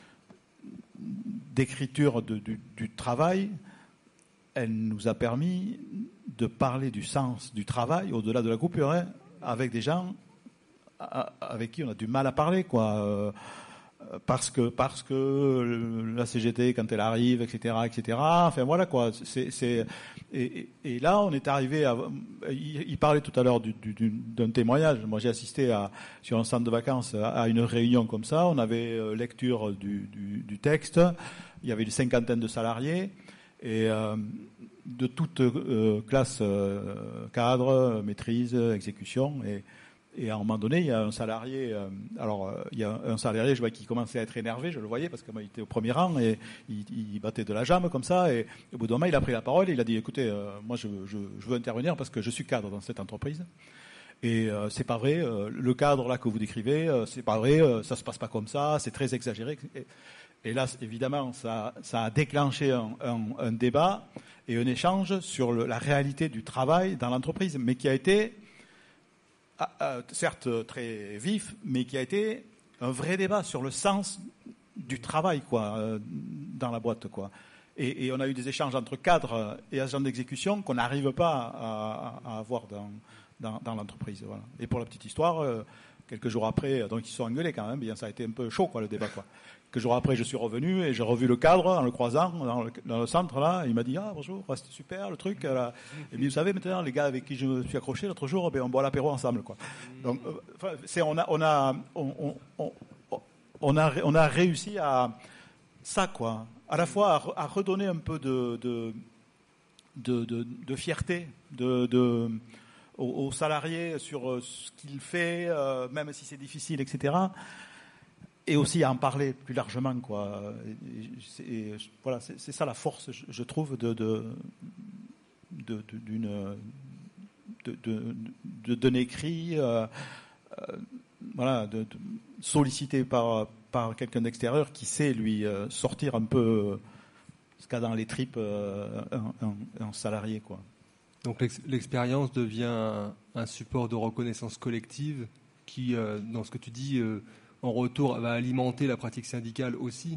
d'écriture de, du, du travail, elle nous a permis de parler du sens du travail au-delà de la coupure, hein, avec des gens avec qui on a du mal à parler, quoi. Euh, Parce que parce que la C G T quand elle arrive, et cetera, et cetera. Enfin voilà, quoi. C'est c'est et, et là on est arrivé à. Il, il parlait tout à l'heure du, du, d'un témoignage. Moi j'ai assisté à sur un centre de vacances à une réunion comme ça. On avait lecture du, du, du texte. Il y avait une cinquantaine de salariés et euh, de toute euh, classe, euh, cadre, maîtrise, exécution, et Et à un moment donné, il y a un salarié, euh, alors euh, il y a un salarié, je vois, qui commençait à être énervé, je le voyais parce qu'il était au premier rang et il, il battait de la jambe comme ça. Et au bout d'un moment, il a pris la parole et il a dit, écoutez, euh, moi je, je, je veux intervenir parce que je suis cadre dans cette entreprise. Et euh, c'est pas vrai, euh, le cadre là que vous décrivez, euh, c'est pas vrai, euh, ça se passe pas comme ça, c'est très exagéré. Et, et là, évidemment, ça, ça a déclenché un, un, un débat et un échange sur le, la réalité du travail dans l'entreprise, mais qui a été Ah, euh, certes très vif, mais qui a été un vrai débat sur le sens du travail, quoi, euh, dans la boîte, quoi. Et, et on a eu des échanges entre cadres et agents d'exécution qu'on n'arrive pas à, à, à avoir dans, dans, dans l'entreprise. Voilà. Et pour la petite histoire, euh, quelques jours après, donc ils se sont engueulés quand même, bien, ça a été un peu chaud, quoi, le débat, quoi. Quelques jours après, je suis revenu et j'ai revu le cadre en le croisant dans le, dans le centre là. Il m'a dit ah bonjour, c'était super le truc. Là. Et puis vous savez maintenant les gars avec qui je me suis accroché l'autre jour, ben on boit l'apéro ensemble quoi. Donc euh, c'est on a on a on, on, on a on a réussi à ça quoi. À la fois à, à redonner un peu de de de, de, de fierté de, de aux, aux salariés sur ce qu'il fait, euh, même si c'est difficile, et cetera. Et aussi à en parler plus largement, quoi. Et, et, voilà, c'est, c'est ça la force, je, je trouve, de, de, de, de, d'une, de, de, de, d'un écrit, euh, euh, voilà, de, de, sollicité par, par quelqu'un d'extérieur qui sait lui euh, sortir un peu ce qu'a dans les tripes euh, un, un, un salarié, quoi. Donc l'ex- l'expérience devient un, un support de reconnaissance collective qui, euh, dans ce que tu dis, euh, en retour, va alimenter la pratique syndicale aussi.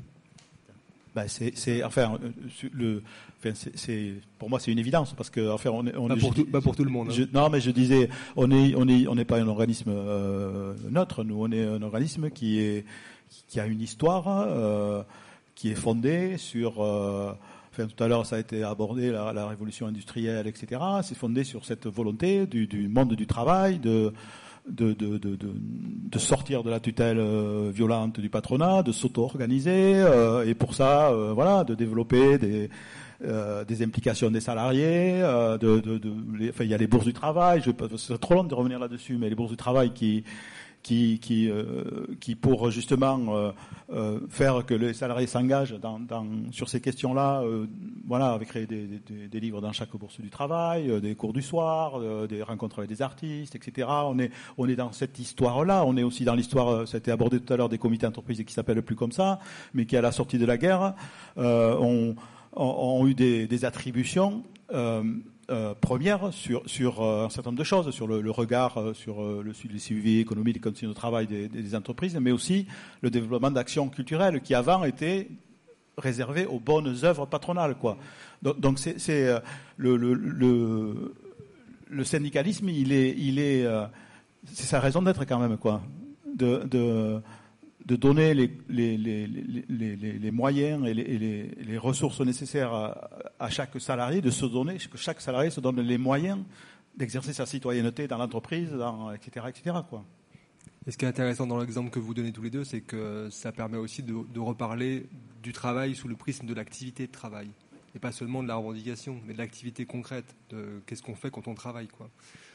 Ben c'est, c'est, enfin, le, enfin c'est, c'est, pour moi, c'est une évidence parce que, enfin, on est, on pas, est, pour je, tout, pas pour tout le monde. Hein. Je, non, mais je disais, on est, on est, on n'est pas un organisme euh, neutre. Nous, on est un organisme qui est, qui a une histoire, euh, qui est fondée sur. Euh, Enfin, tout à l'heure, ça a été abordé, la, la révolution industrielle, et cetera. C'est fondé sur cette volonté du, du monde du travail, de De, de, de, de, de sortir de la tutelle euh, violente du patronat, de s'auto-organiser, euh, et pour ça, euh, voilà, de développer des, euh, des implications des salariés. Euh, de, de, de, les, enfin, il y a les bourses du travail. Je, c'est trop long de revenir là-dessus, mais les bourses du travail qui qui qui euh, qui pour justement euh, euh, faire que les salariés s'engagent dans, dans sur ces questions-là, euh, voilà, avec des, des, des livres dans chaque bourse du travail, euh, des cours du soir, euh, des rencontres avec des artistes, et cetera. On est on est dans cette histoire-là. On est aussi dans l'histoire, ça a été abordé tout à l'heure, des comités d'entreprise qui s'appellent plus comme ça, mais qui à la sortie de la guerre euh, ont, ont, ont eu des, des attributions. Euh, Euh, première sur, sur euh, un certain nombre de choses, sur le, le regard euh, sur euh, le, le suivi économique, les conditions de travail des, des entreprises, mais aussi le développement d'actions culturelles qui avant étaient réservées aux bonnes œuvres patronales, quoi. Donc, donc c'est, c'est euh, le, le, le, le syndicalisme, il est, il est, euh, c'est sa raison d'être quand même, quoi, de, de de donner les, les, les, les, les, les moyens et les, et les, les ressources nécessaires à, à chaque salarié, de se donner, que chaque salarié se donne les moyens d'exercer sa citoyenneté dans l'entreprise, dans, et cetera, et cetera, quoi. Et ce qui est intéressant dans l'exemple que vous donnez tous les deux, c'est que ça permet aussi de, de reparler du travail sous le prisme de l'activité de travail. Et pas seulement de la revendication, mais de l'activité concrète, de qu'est-ce qu'on fait quand on travaille, quoi.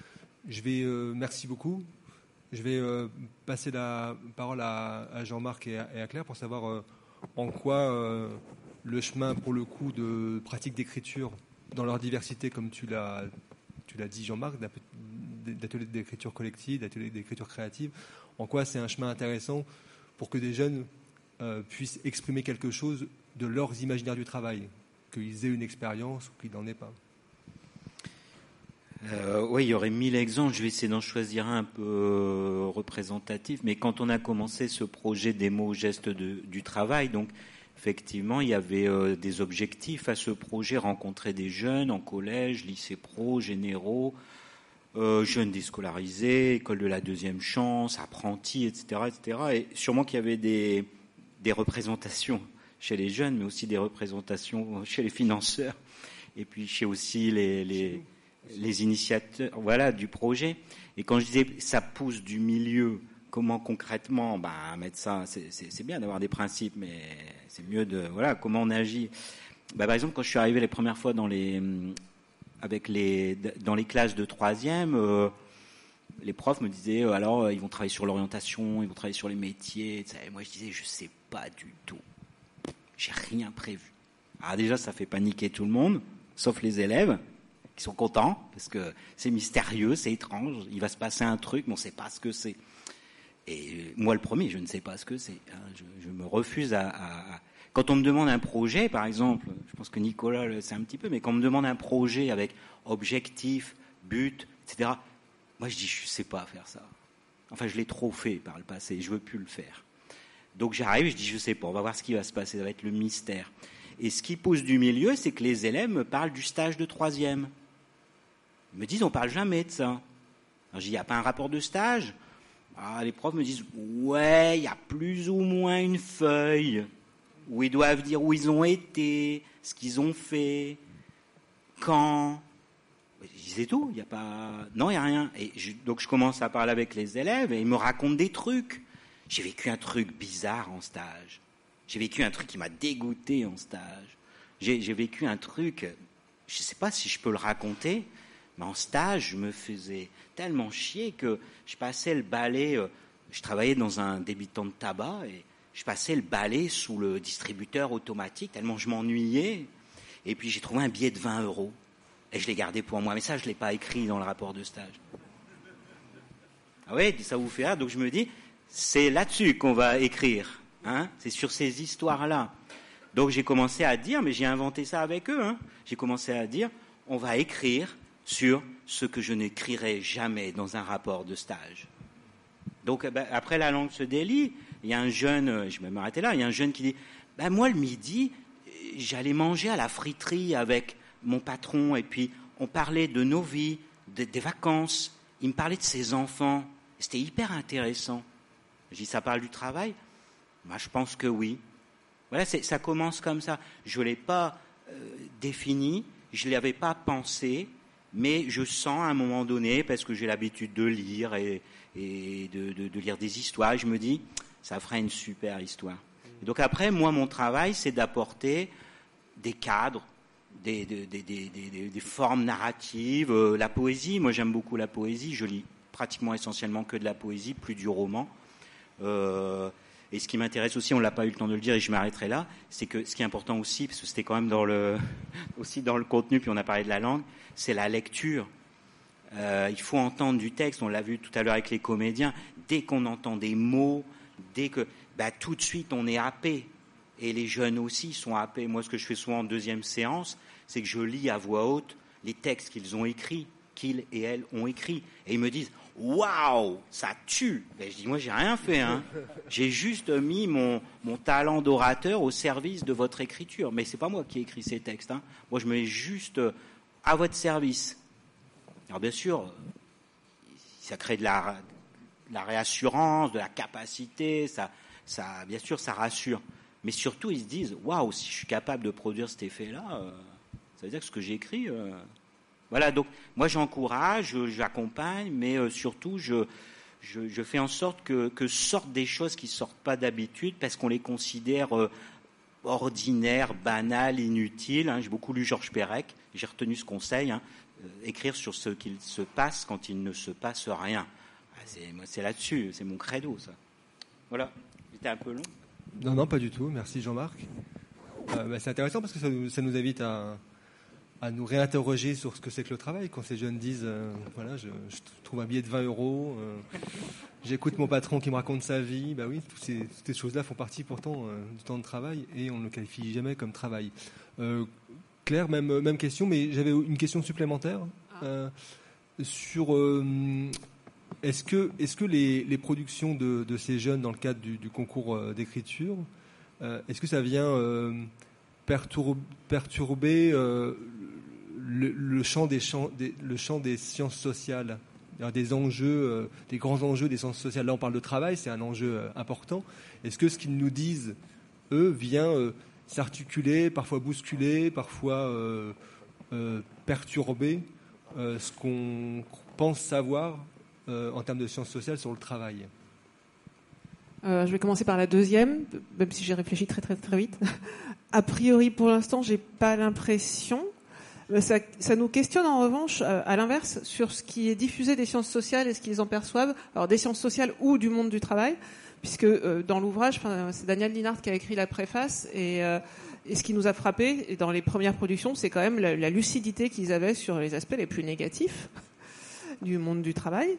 Je vais, euh, merci beaucoup. Je vais euh, passer la parole à, à Jean-Marc et à, et à Claire pour savoir euh, en quoi euh, le chemin, pour le coup, de pratique d'écriture dans leur diversité, comme tu l'as, tu l'as dit Jean-Marc, d'ateliers d'écriture collective, d'ateliers d'écriture créative, en quoi c'est un chemin intéressant pour que des jeunes euh, puissent exprimer quelque chose de leurs imaginaires du travail, qu'ils aient une expérience ou qu'ils n'en aient pas. Euh, oui, il y aurait mille exemples. Je vais essayer d'en choisir un un peu euh, représentatif. Mais quand on a commencé ce projet des mots gestes de, du travail, donc effectivement, il y avait euh, des objectifs à ce projet, rencontrer des jeunes en collège, lycée pro, généraux, euh, jeunes déscolarisés, école de la deuxième chance, apprentis, et cetera, et cetera. Et sûrement qu'il y avait des, des représentations chez les jeunes, mais aussi des représentations chez les financeurs, et puis chez aussi les, les les initiateurs, voilà, du projet. Et quand je disais ça pousse du milieu, comment concrètement, ben mettre ça, c'est, c'est, c'est bien d'avoir des principes, mais c'est mieux de, voilà, comment on agit. Ben, par exemple, quand je suis arrivé les premières fois dans les, avec les, dans les classes de troisième, euh, les profs me disaient, euh, alors, euh, ils vont travailler sur l'orientation, ils vont travailler sur les métiers, et cetera. Et moi, je disais, je sais pas du tout. J'ai rien prévu. Alors déjà, ça fait paniquer tout le monde, sauf les élèves, qui sont contents, parce que c'est mystérieux, c'est étrange, il va se passer un truc, mais on ne sait pas ce que c'est. Et moi, le premier, je ne sais pas ce que c'est. Je, je me refuse à, à... Quand on me demande un projet, par exemple, je pense que Nicolas le sait un petit peu, mais quand on me demande un projet avec objectif, but, et cetera, moi, je dis, je ne sais pas faire ça. Enfin, je l'ai trop fait par le passé, je ne veux plus le faire. Donc, j'arrive, je dis, je ne sais pas, on va voir ce qui va se passer, ça va être le mystère. Et ce qui pose du milieu, c'est que les élèves me parlent du stage de troisième. Ils me disent, on ne parle jamais de ça. Alors, je dis, il n'y a pas un rapport de stage ? Ah, les profs me disent, ouais, il y a plus ou moins une feuille où ils doivent dire où ils ont été, ce qu'ils ont fait, quand. Je dis, c'est tout, il n'y a pas... Non, il n'y a rien. Et je... Donc, je commence à parler avec les élèves et ils me racontent des trucs. J'ai vécu un truc bizarre en stage. J'ai vécu un truc qui m'a dégoûté en stage. J'ai, j'ai vécu un truc, je ne sais pas si je peux le raconter, mais en stage, je me faisais tellement chier que je passais le balai, euh, je travaillais dans un débitant de tabac, et je passais le balai sous le distributeur automatique, tellement je m'ennuyais. Et puis j'ai trouvé un billet de vingt euros, et je l'ai gardé pour moi. Mais ça, je ne l'ai pas écrit dans le rapport de stage. Ah ouais, ça vous fait rire. Donc je me dis, c'est là-dessus qu'on va écrire. Hein, c'est sur ces histoires-là. Donc j'ai commencé à dire, mais j'ai inventé ça avec eux, hein, j'ai commencé à dire, on va écrire sur ce que je n'écrirai jamais dans un rapport de stage. Donc ben, après la langue se délie, il y a un jeune, je vais m'arrêter là, il y a un jeune qui dit, ben, moi le midi, j'allais manger à la friterie avec mon patron, et puis on parlait de nos vies, de, des vacances, il me parlait de ses enfants, c'était hyper intéressant. Je dis, ça parle du travail ? Moi, je pense que oui. Voilà, c'est, ça commence comme ça. Je ne l'ai pas euh, défini, je ne l'avais pas pensé, mais je sens à un moment donné, parce que j'ai l'habitude de lire et, et de, de, de lire des histoires, et je me dis, ça ferait une super histoire. Et donc après, moi, mon travail, c'est d'apporter des cadres, des, des, des, des, des, des formes narratives, euh, la poésie. Moi, j'aime beaucoup la poésie. Je lis pratiquement essentiellement que de la poésie, plus du roman. Euh, Et ce qui m'intéresse aussi, on l'a pas eu le temps de le dire et je m'arrêterai là, c'est que ce qui est important aussi, parce que c'était quand même dans le, aussi dans le contenu, puis on a parlé de la langue, c'est la lecture. Euh, il faut entendre du texte, on l'a vu tout à l'heure avec les comédiens, dès qu'on entend des mots, dès que, bah, tout de suite on est happé. Et les jeunes aussi sont happés. Moi, ce que je fais souvent en deuxième séance, c'est que je lis à voix haute les textes qu'ils ont écrits, qu'ils et elles ont écrits. Et ils me disent, waouh, ça tue. Ben, je dis, moi, j'ai rien fait, hein. J'ai juste mis mon, mon talent d'orateur au service de votre écriture. Mais c'est pas moi qui ai écrit ces textes, hein. Moi, je me mets juste à votre service. Alors, bien sûr, ça crée de la, de la réassurance, de la capacité, ça, ça, bien sûr, ça rassure. Mais surtout, ils se disent, waouh, si je suis capable de produire cet effet-là, euh, ça veut dire que ce que j'ai écrit, euh, voilà, donc moi j'encourage, j'accompagne, mais euh, surtout je, je, je fais en sorte que, que sortent des choses qui ne sortent pas d'habitude parce qu'on les considère euh, ordinaires, banales, inutiles. Hein. J'ai beaucoup lu Georges Perec, j'ai retenu ce conseil, hein, euh, écrire sur ce qu'il se passe quand il ne se passe rien. Ah, c'est, moi, c'est là-dessus, c'est mon credo, ça. Voilà, c'était un peu long. Non, non, pas du tout, merci Jean-Marc. Euh, bah, c'est intéressant parce que ça, ça nous invite à... à nous réinterroger sur ce que c'est que le travail. Quand ces jeunes disent, euh, voilà, je, je trouve un billet de vingt euros, euh, j'écoute mon patron qui me raconte sa vie, bah oui, toutes ces, toutes ces choses-là font partie pourtant euh, du temps de travail et on ne le qualifie jamais comme travail. Euh, Claire, même, même question, mais j'avais une question supplémentaire euh, sur euh, est-ce que, est-ce que les, les productions de, de ces jeunes dans le cadre du, du concours euh, d'écriture, euh, est-ce que ça vient euh, perturber, perturber euh, Le, le, champ des champs, des, le champ des sciences sociales, des enjeux, euh, des grands enjeux des sciences sociales. Là, on parle de travail, c'est un enjeu euh, important. Est-ce que ce qu'ils nous disent, eux, vient euh, s'articuler, parfois bousculer, parfois euh, euh, perturber euh, ce qu'on pense savoir euh, en termes de sciences sociales sur le travail? Euh, je vais commencer par la deuxième, même si j'ai réfléchi très très très vite. A priori, pour l'instant, j'ai pas l'impression. Ça, ça nous questionne en revanche, euh, à l'inverse, sur ce qui est diffusé des sciences sociales et ce qu'ils en perçoivent, alors des sciences sociales ou du monde du travail, puisque euh, dans l'ouvrage, c'est Daniel Linhart qui a écrit la préface, et, euh, et ce qui nous a frappé dans les premières productions, c'est quand même la, la lucidité qu'ils avaient sur les aspects les plus négatifs du monde du travail.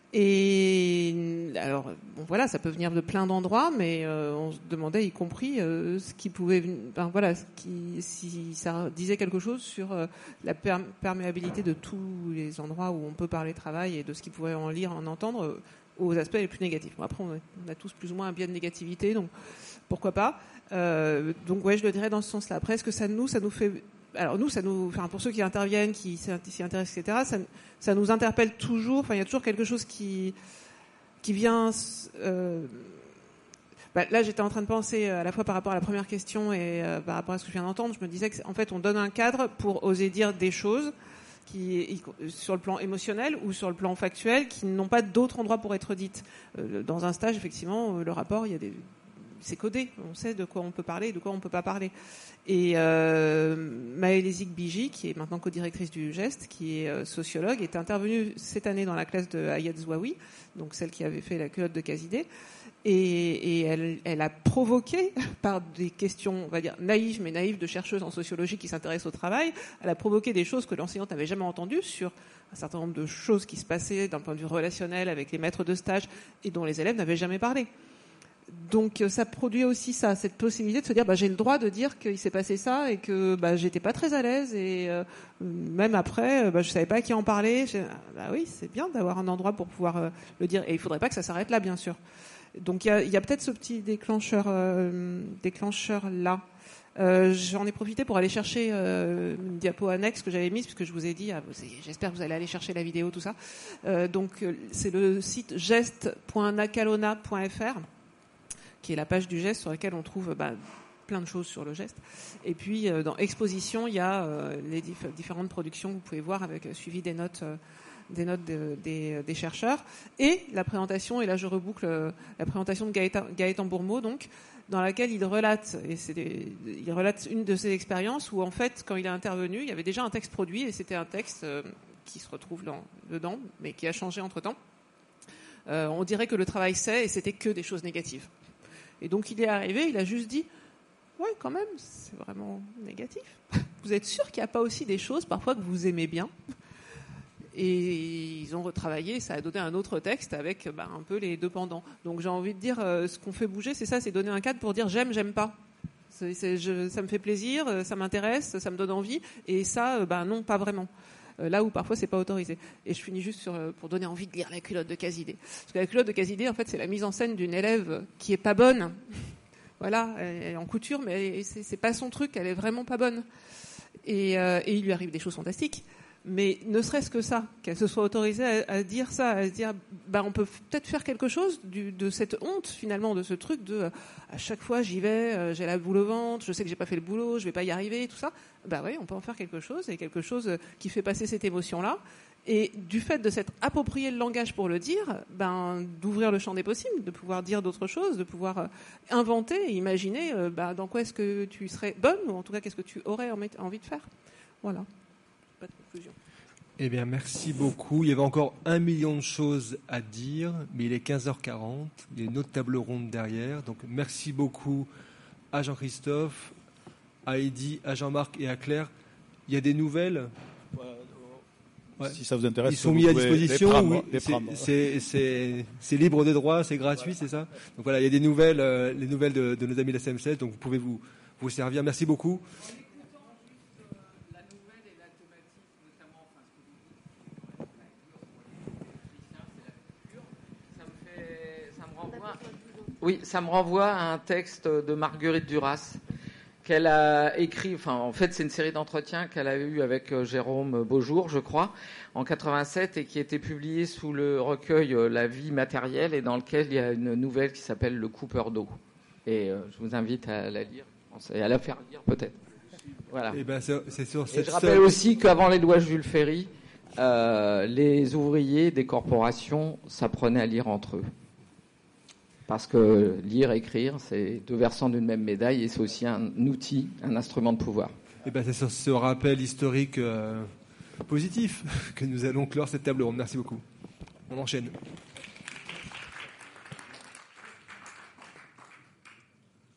Et alors, bon, voilà, ça peut venir de plein d'endroits, mais euh, on se demandait, y compris, euh, ce qui pouvait, ben, voilà, ce qui, si ça disait quelque chose sur euh, la per- perméabilité de tous les endroits où on peut parler travail et de ce qu'ils pouvaient en lire, en entendre, euh, aux aspects les plus négatifs. Bon, après, on a, on a tous plus ou moins un biais de négativité, donc pourquoi pas. Euh, donc ouais, je le dirais dans ce sens-là. Après, est-ce que ça nous, ça nous fait Alors nous, ça nous, enfin pour ceux qui interviennent, qui s'y intéressent, et cetera, ça, ça nous interpelle toujours. Enfin, il y a toujours quelque chose qui qui vient. Euh, bah, là, j'étais en train de penser à la fois par rapport à la première question et euh, par rapport à ce que je viens d'entendre. Je me disais que en fait, on donne un cadre pour oser dire des choses qui, sur le plan émotionnel ou sur le plan factuel, qui n'ont pas d'autre endroit pour être dites. Euh, dans un stage, effectivement, le rapport, il y a des c'est codé, on sait de quoi on peut parler et de quoi on ne peut pas parler. Et euh, Maëlle Zig-Biji, qui est maintenant co-directrice du Geste, qui est euh, sociologue, est intervenue cette année dans la classe de Ayad Zouaoui, donc celle qui avait fait la culotte de Casidé, et, et elle, elle a provoqué, par des questions, on va dire, naïves, mais naïves de chercheuses en sociologie qui s'intéressent au travail, elle a provoqué des choses que l'enseignante n'avait jamais entendues sur un certain nombre de choses qui se passaient d'un point de vue relationnel avec les maîtres de stage et dont les élèves n'avaient jamais parlé. Donc ça produit aussi ça, cette possibilité de se dire bah, j'ai le droit de dire qu'il s'est passé ça et que bah, j'étais pas très à l'aise et euh, même après bah, je savais pas à qui en parler. Bah oui, c'est bien d'avoir un endroit pour pouvoir euh, le dire et il faudrait pas que ça s'arrête là bien sûr. Donc il y a, y a peut-être ce petit déclencheur, euh, déclencheur là. Euh, j'en ai profité pour aller chercher euh, une diapo annexe que j'avais mise puisque je vous ai dit, ah, j'espère que vous allez aller chercher la vidéo tout ça. Euh, donc c'est le site geste point nakalona point f r. qui est la page du geste sur laquelle on trouve bah, plein de choses sur le geste. Et puis, euh, dans Exposition, il y a euh, les diff- différentes productions que vous pouvez voir avec euh, suivi des notes, euh, des, notes de, des, des chercheurs. Et la présentation, et là je reboucle, euh, la présentation de Gaëtan, Gaëtan Bourmeau, donc, dans laquelle il relate, et c'est des, il relate une de ses expériences où, en fait, quand il est intervenu, il y avait déjà un texte produit, et c'était un texte euh, qui se retrouve dans, dedans, mais qui a changé entre-temps. Euh, on dirait que le travail c'est, et c'était que des choses négatives. Et donc il est arrivé, il a juste dit « Ouais, quand même, c'est vraiment négatif. Vous êtes sûr qu'il n'y a pas aussi des choses parfois que vous aimez bien ?» Et ils ont retravaillé, ça a donné un autre texte avec bah, un peu les deux pendants. Donc j'ai envie de dire, euh, ce qu'on fait bouger, c'est ça, c'est donner un cadre pour dire « J'aime, j'aime pas ». C'est, c'est, je, ça me fait plaisir, ça m'intéresse, ça me donne envie. Et ça, euh, bah, non, pas vraiment. Là où parfois c'est pas autorisé. Et je finis juste sur, pour donner envie de lire La culotte de Casidé. Parce que La culotte de Casidé, en fait, c'est la mise en scène d'une élève qui est pas bonne. Voilà, elle est en couture, mais c'est, c'est pas son truc, elle est vraiment pas bonne. Et, euh, et il lui arrive des choses fantastiques. Mais ne serait-ce que ça, qu'elle se soit autorisée à, à dire ça, à se dire, bah, on peut peut-être faire quelque chose du, de cette honte, finalement, de ce truc de, à chaque fois, j'y vais, euh, j'ai la boule au ventre, je sais que j'ai pas fait le boulot, je vais pas y arriver, tout ça. Bah oui, on peut en faire quelque chose, et quelque chose qui fait passer cette émotion-là. Et du fait de s'être approprié le langage pour le dire, ben, d'ouvrir le champ des possibles, de pouvoir dire d'autres choses, de pouvoir euh, inventer et imaginer, euh, bah, dans quoi est-ce que tu serais bonne, ou en tout cas, qu'est-ce que tu aurais envie de faire. Voilà. Pas de conclusion. Eh bien, merci beaucoup. Il y avait encore un million de choses à dire, mais il est quinze heures quarante. Il y a une autre table ronde derrière. Donc, merci beaucoup à Jean-Christophe, à Eddy, à Jean-Marc et à Claire. Il y a des nouvelles. Ouais. Si ça vous intéresse, ils sont mis à disposition. Les prendre, oui, les c'est, prendre. c'est, c'est, c'est libre de droit, c'est gratuit, c'est ça. Donc voilà, il y a des nouvelles, euh, les nouvelles de, de nos amis de la C M seize. Donc vous pouvez vous vous servir. Merci beaucoup. Oui, ça me renvoie à un texte de Marguerite Duras qu'elle a écrit, enfin en fait c'est une série d'entretiens qu'elle a eu avec Jérôme Beaujour, je crois, en quatre-vingt-sept et qui a été publiée sous le recueil La vie matérielle et dans lequel il y a une nouvelle qui s'appelle Le coupeur d'eau. Et euh, je vous invite à la lire et à la faire lire peut-être. Voilà. Et, ben c'est, c'est sur cette et je rappelle seule... aussi qu'avant les lois Jules Ferry, euh, les ouvriers des corporations s'apprenaient à lire entre eux. Parce que lire, écrire, c'est deux versants d'une même médaille et c'est aussi un outil, un instrument de pouvoir. Et ben, c'est sur ce rappel historique euh, positif que nous allons clore cette table ronde. Merci beaucoup. On enchaîne.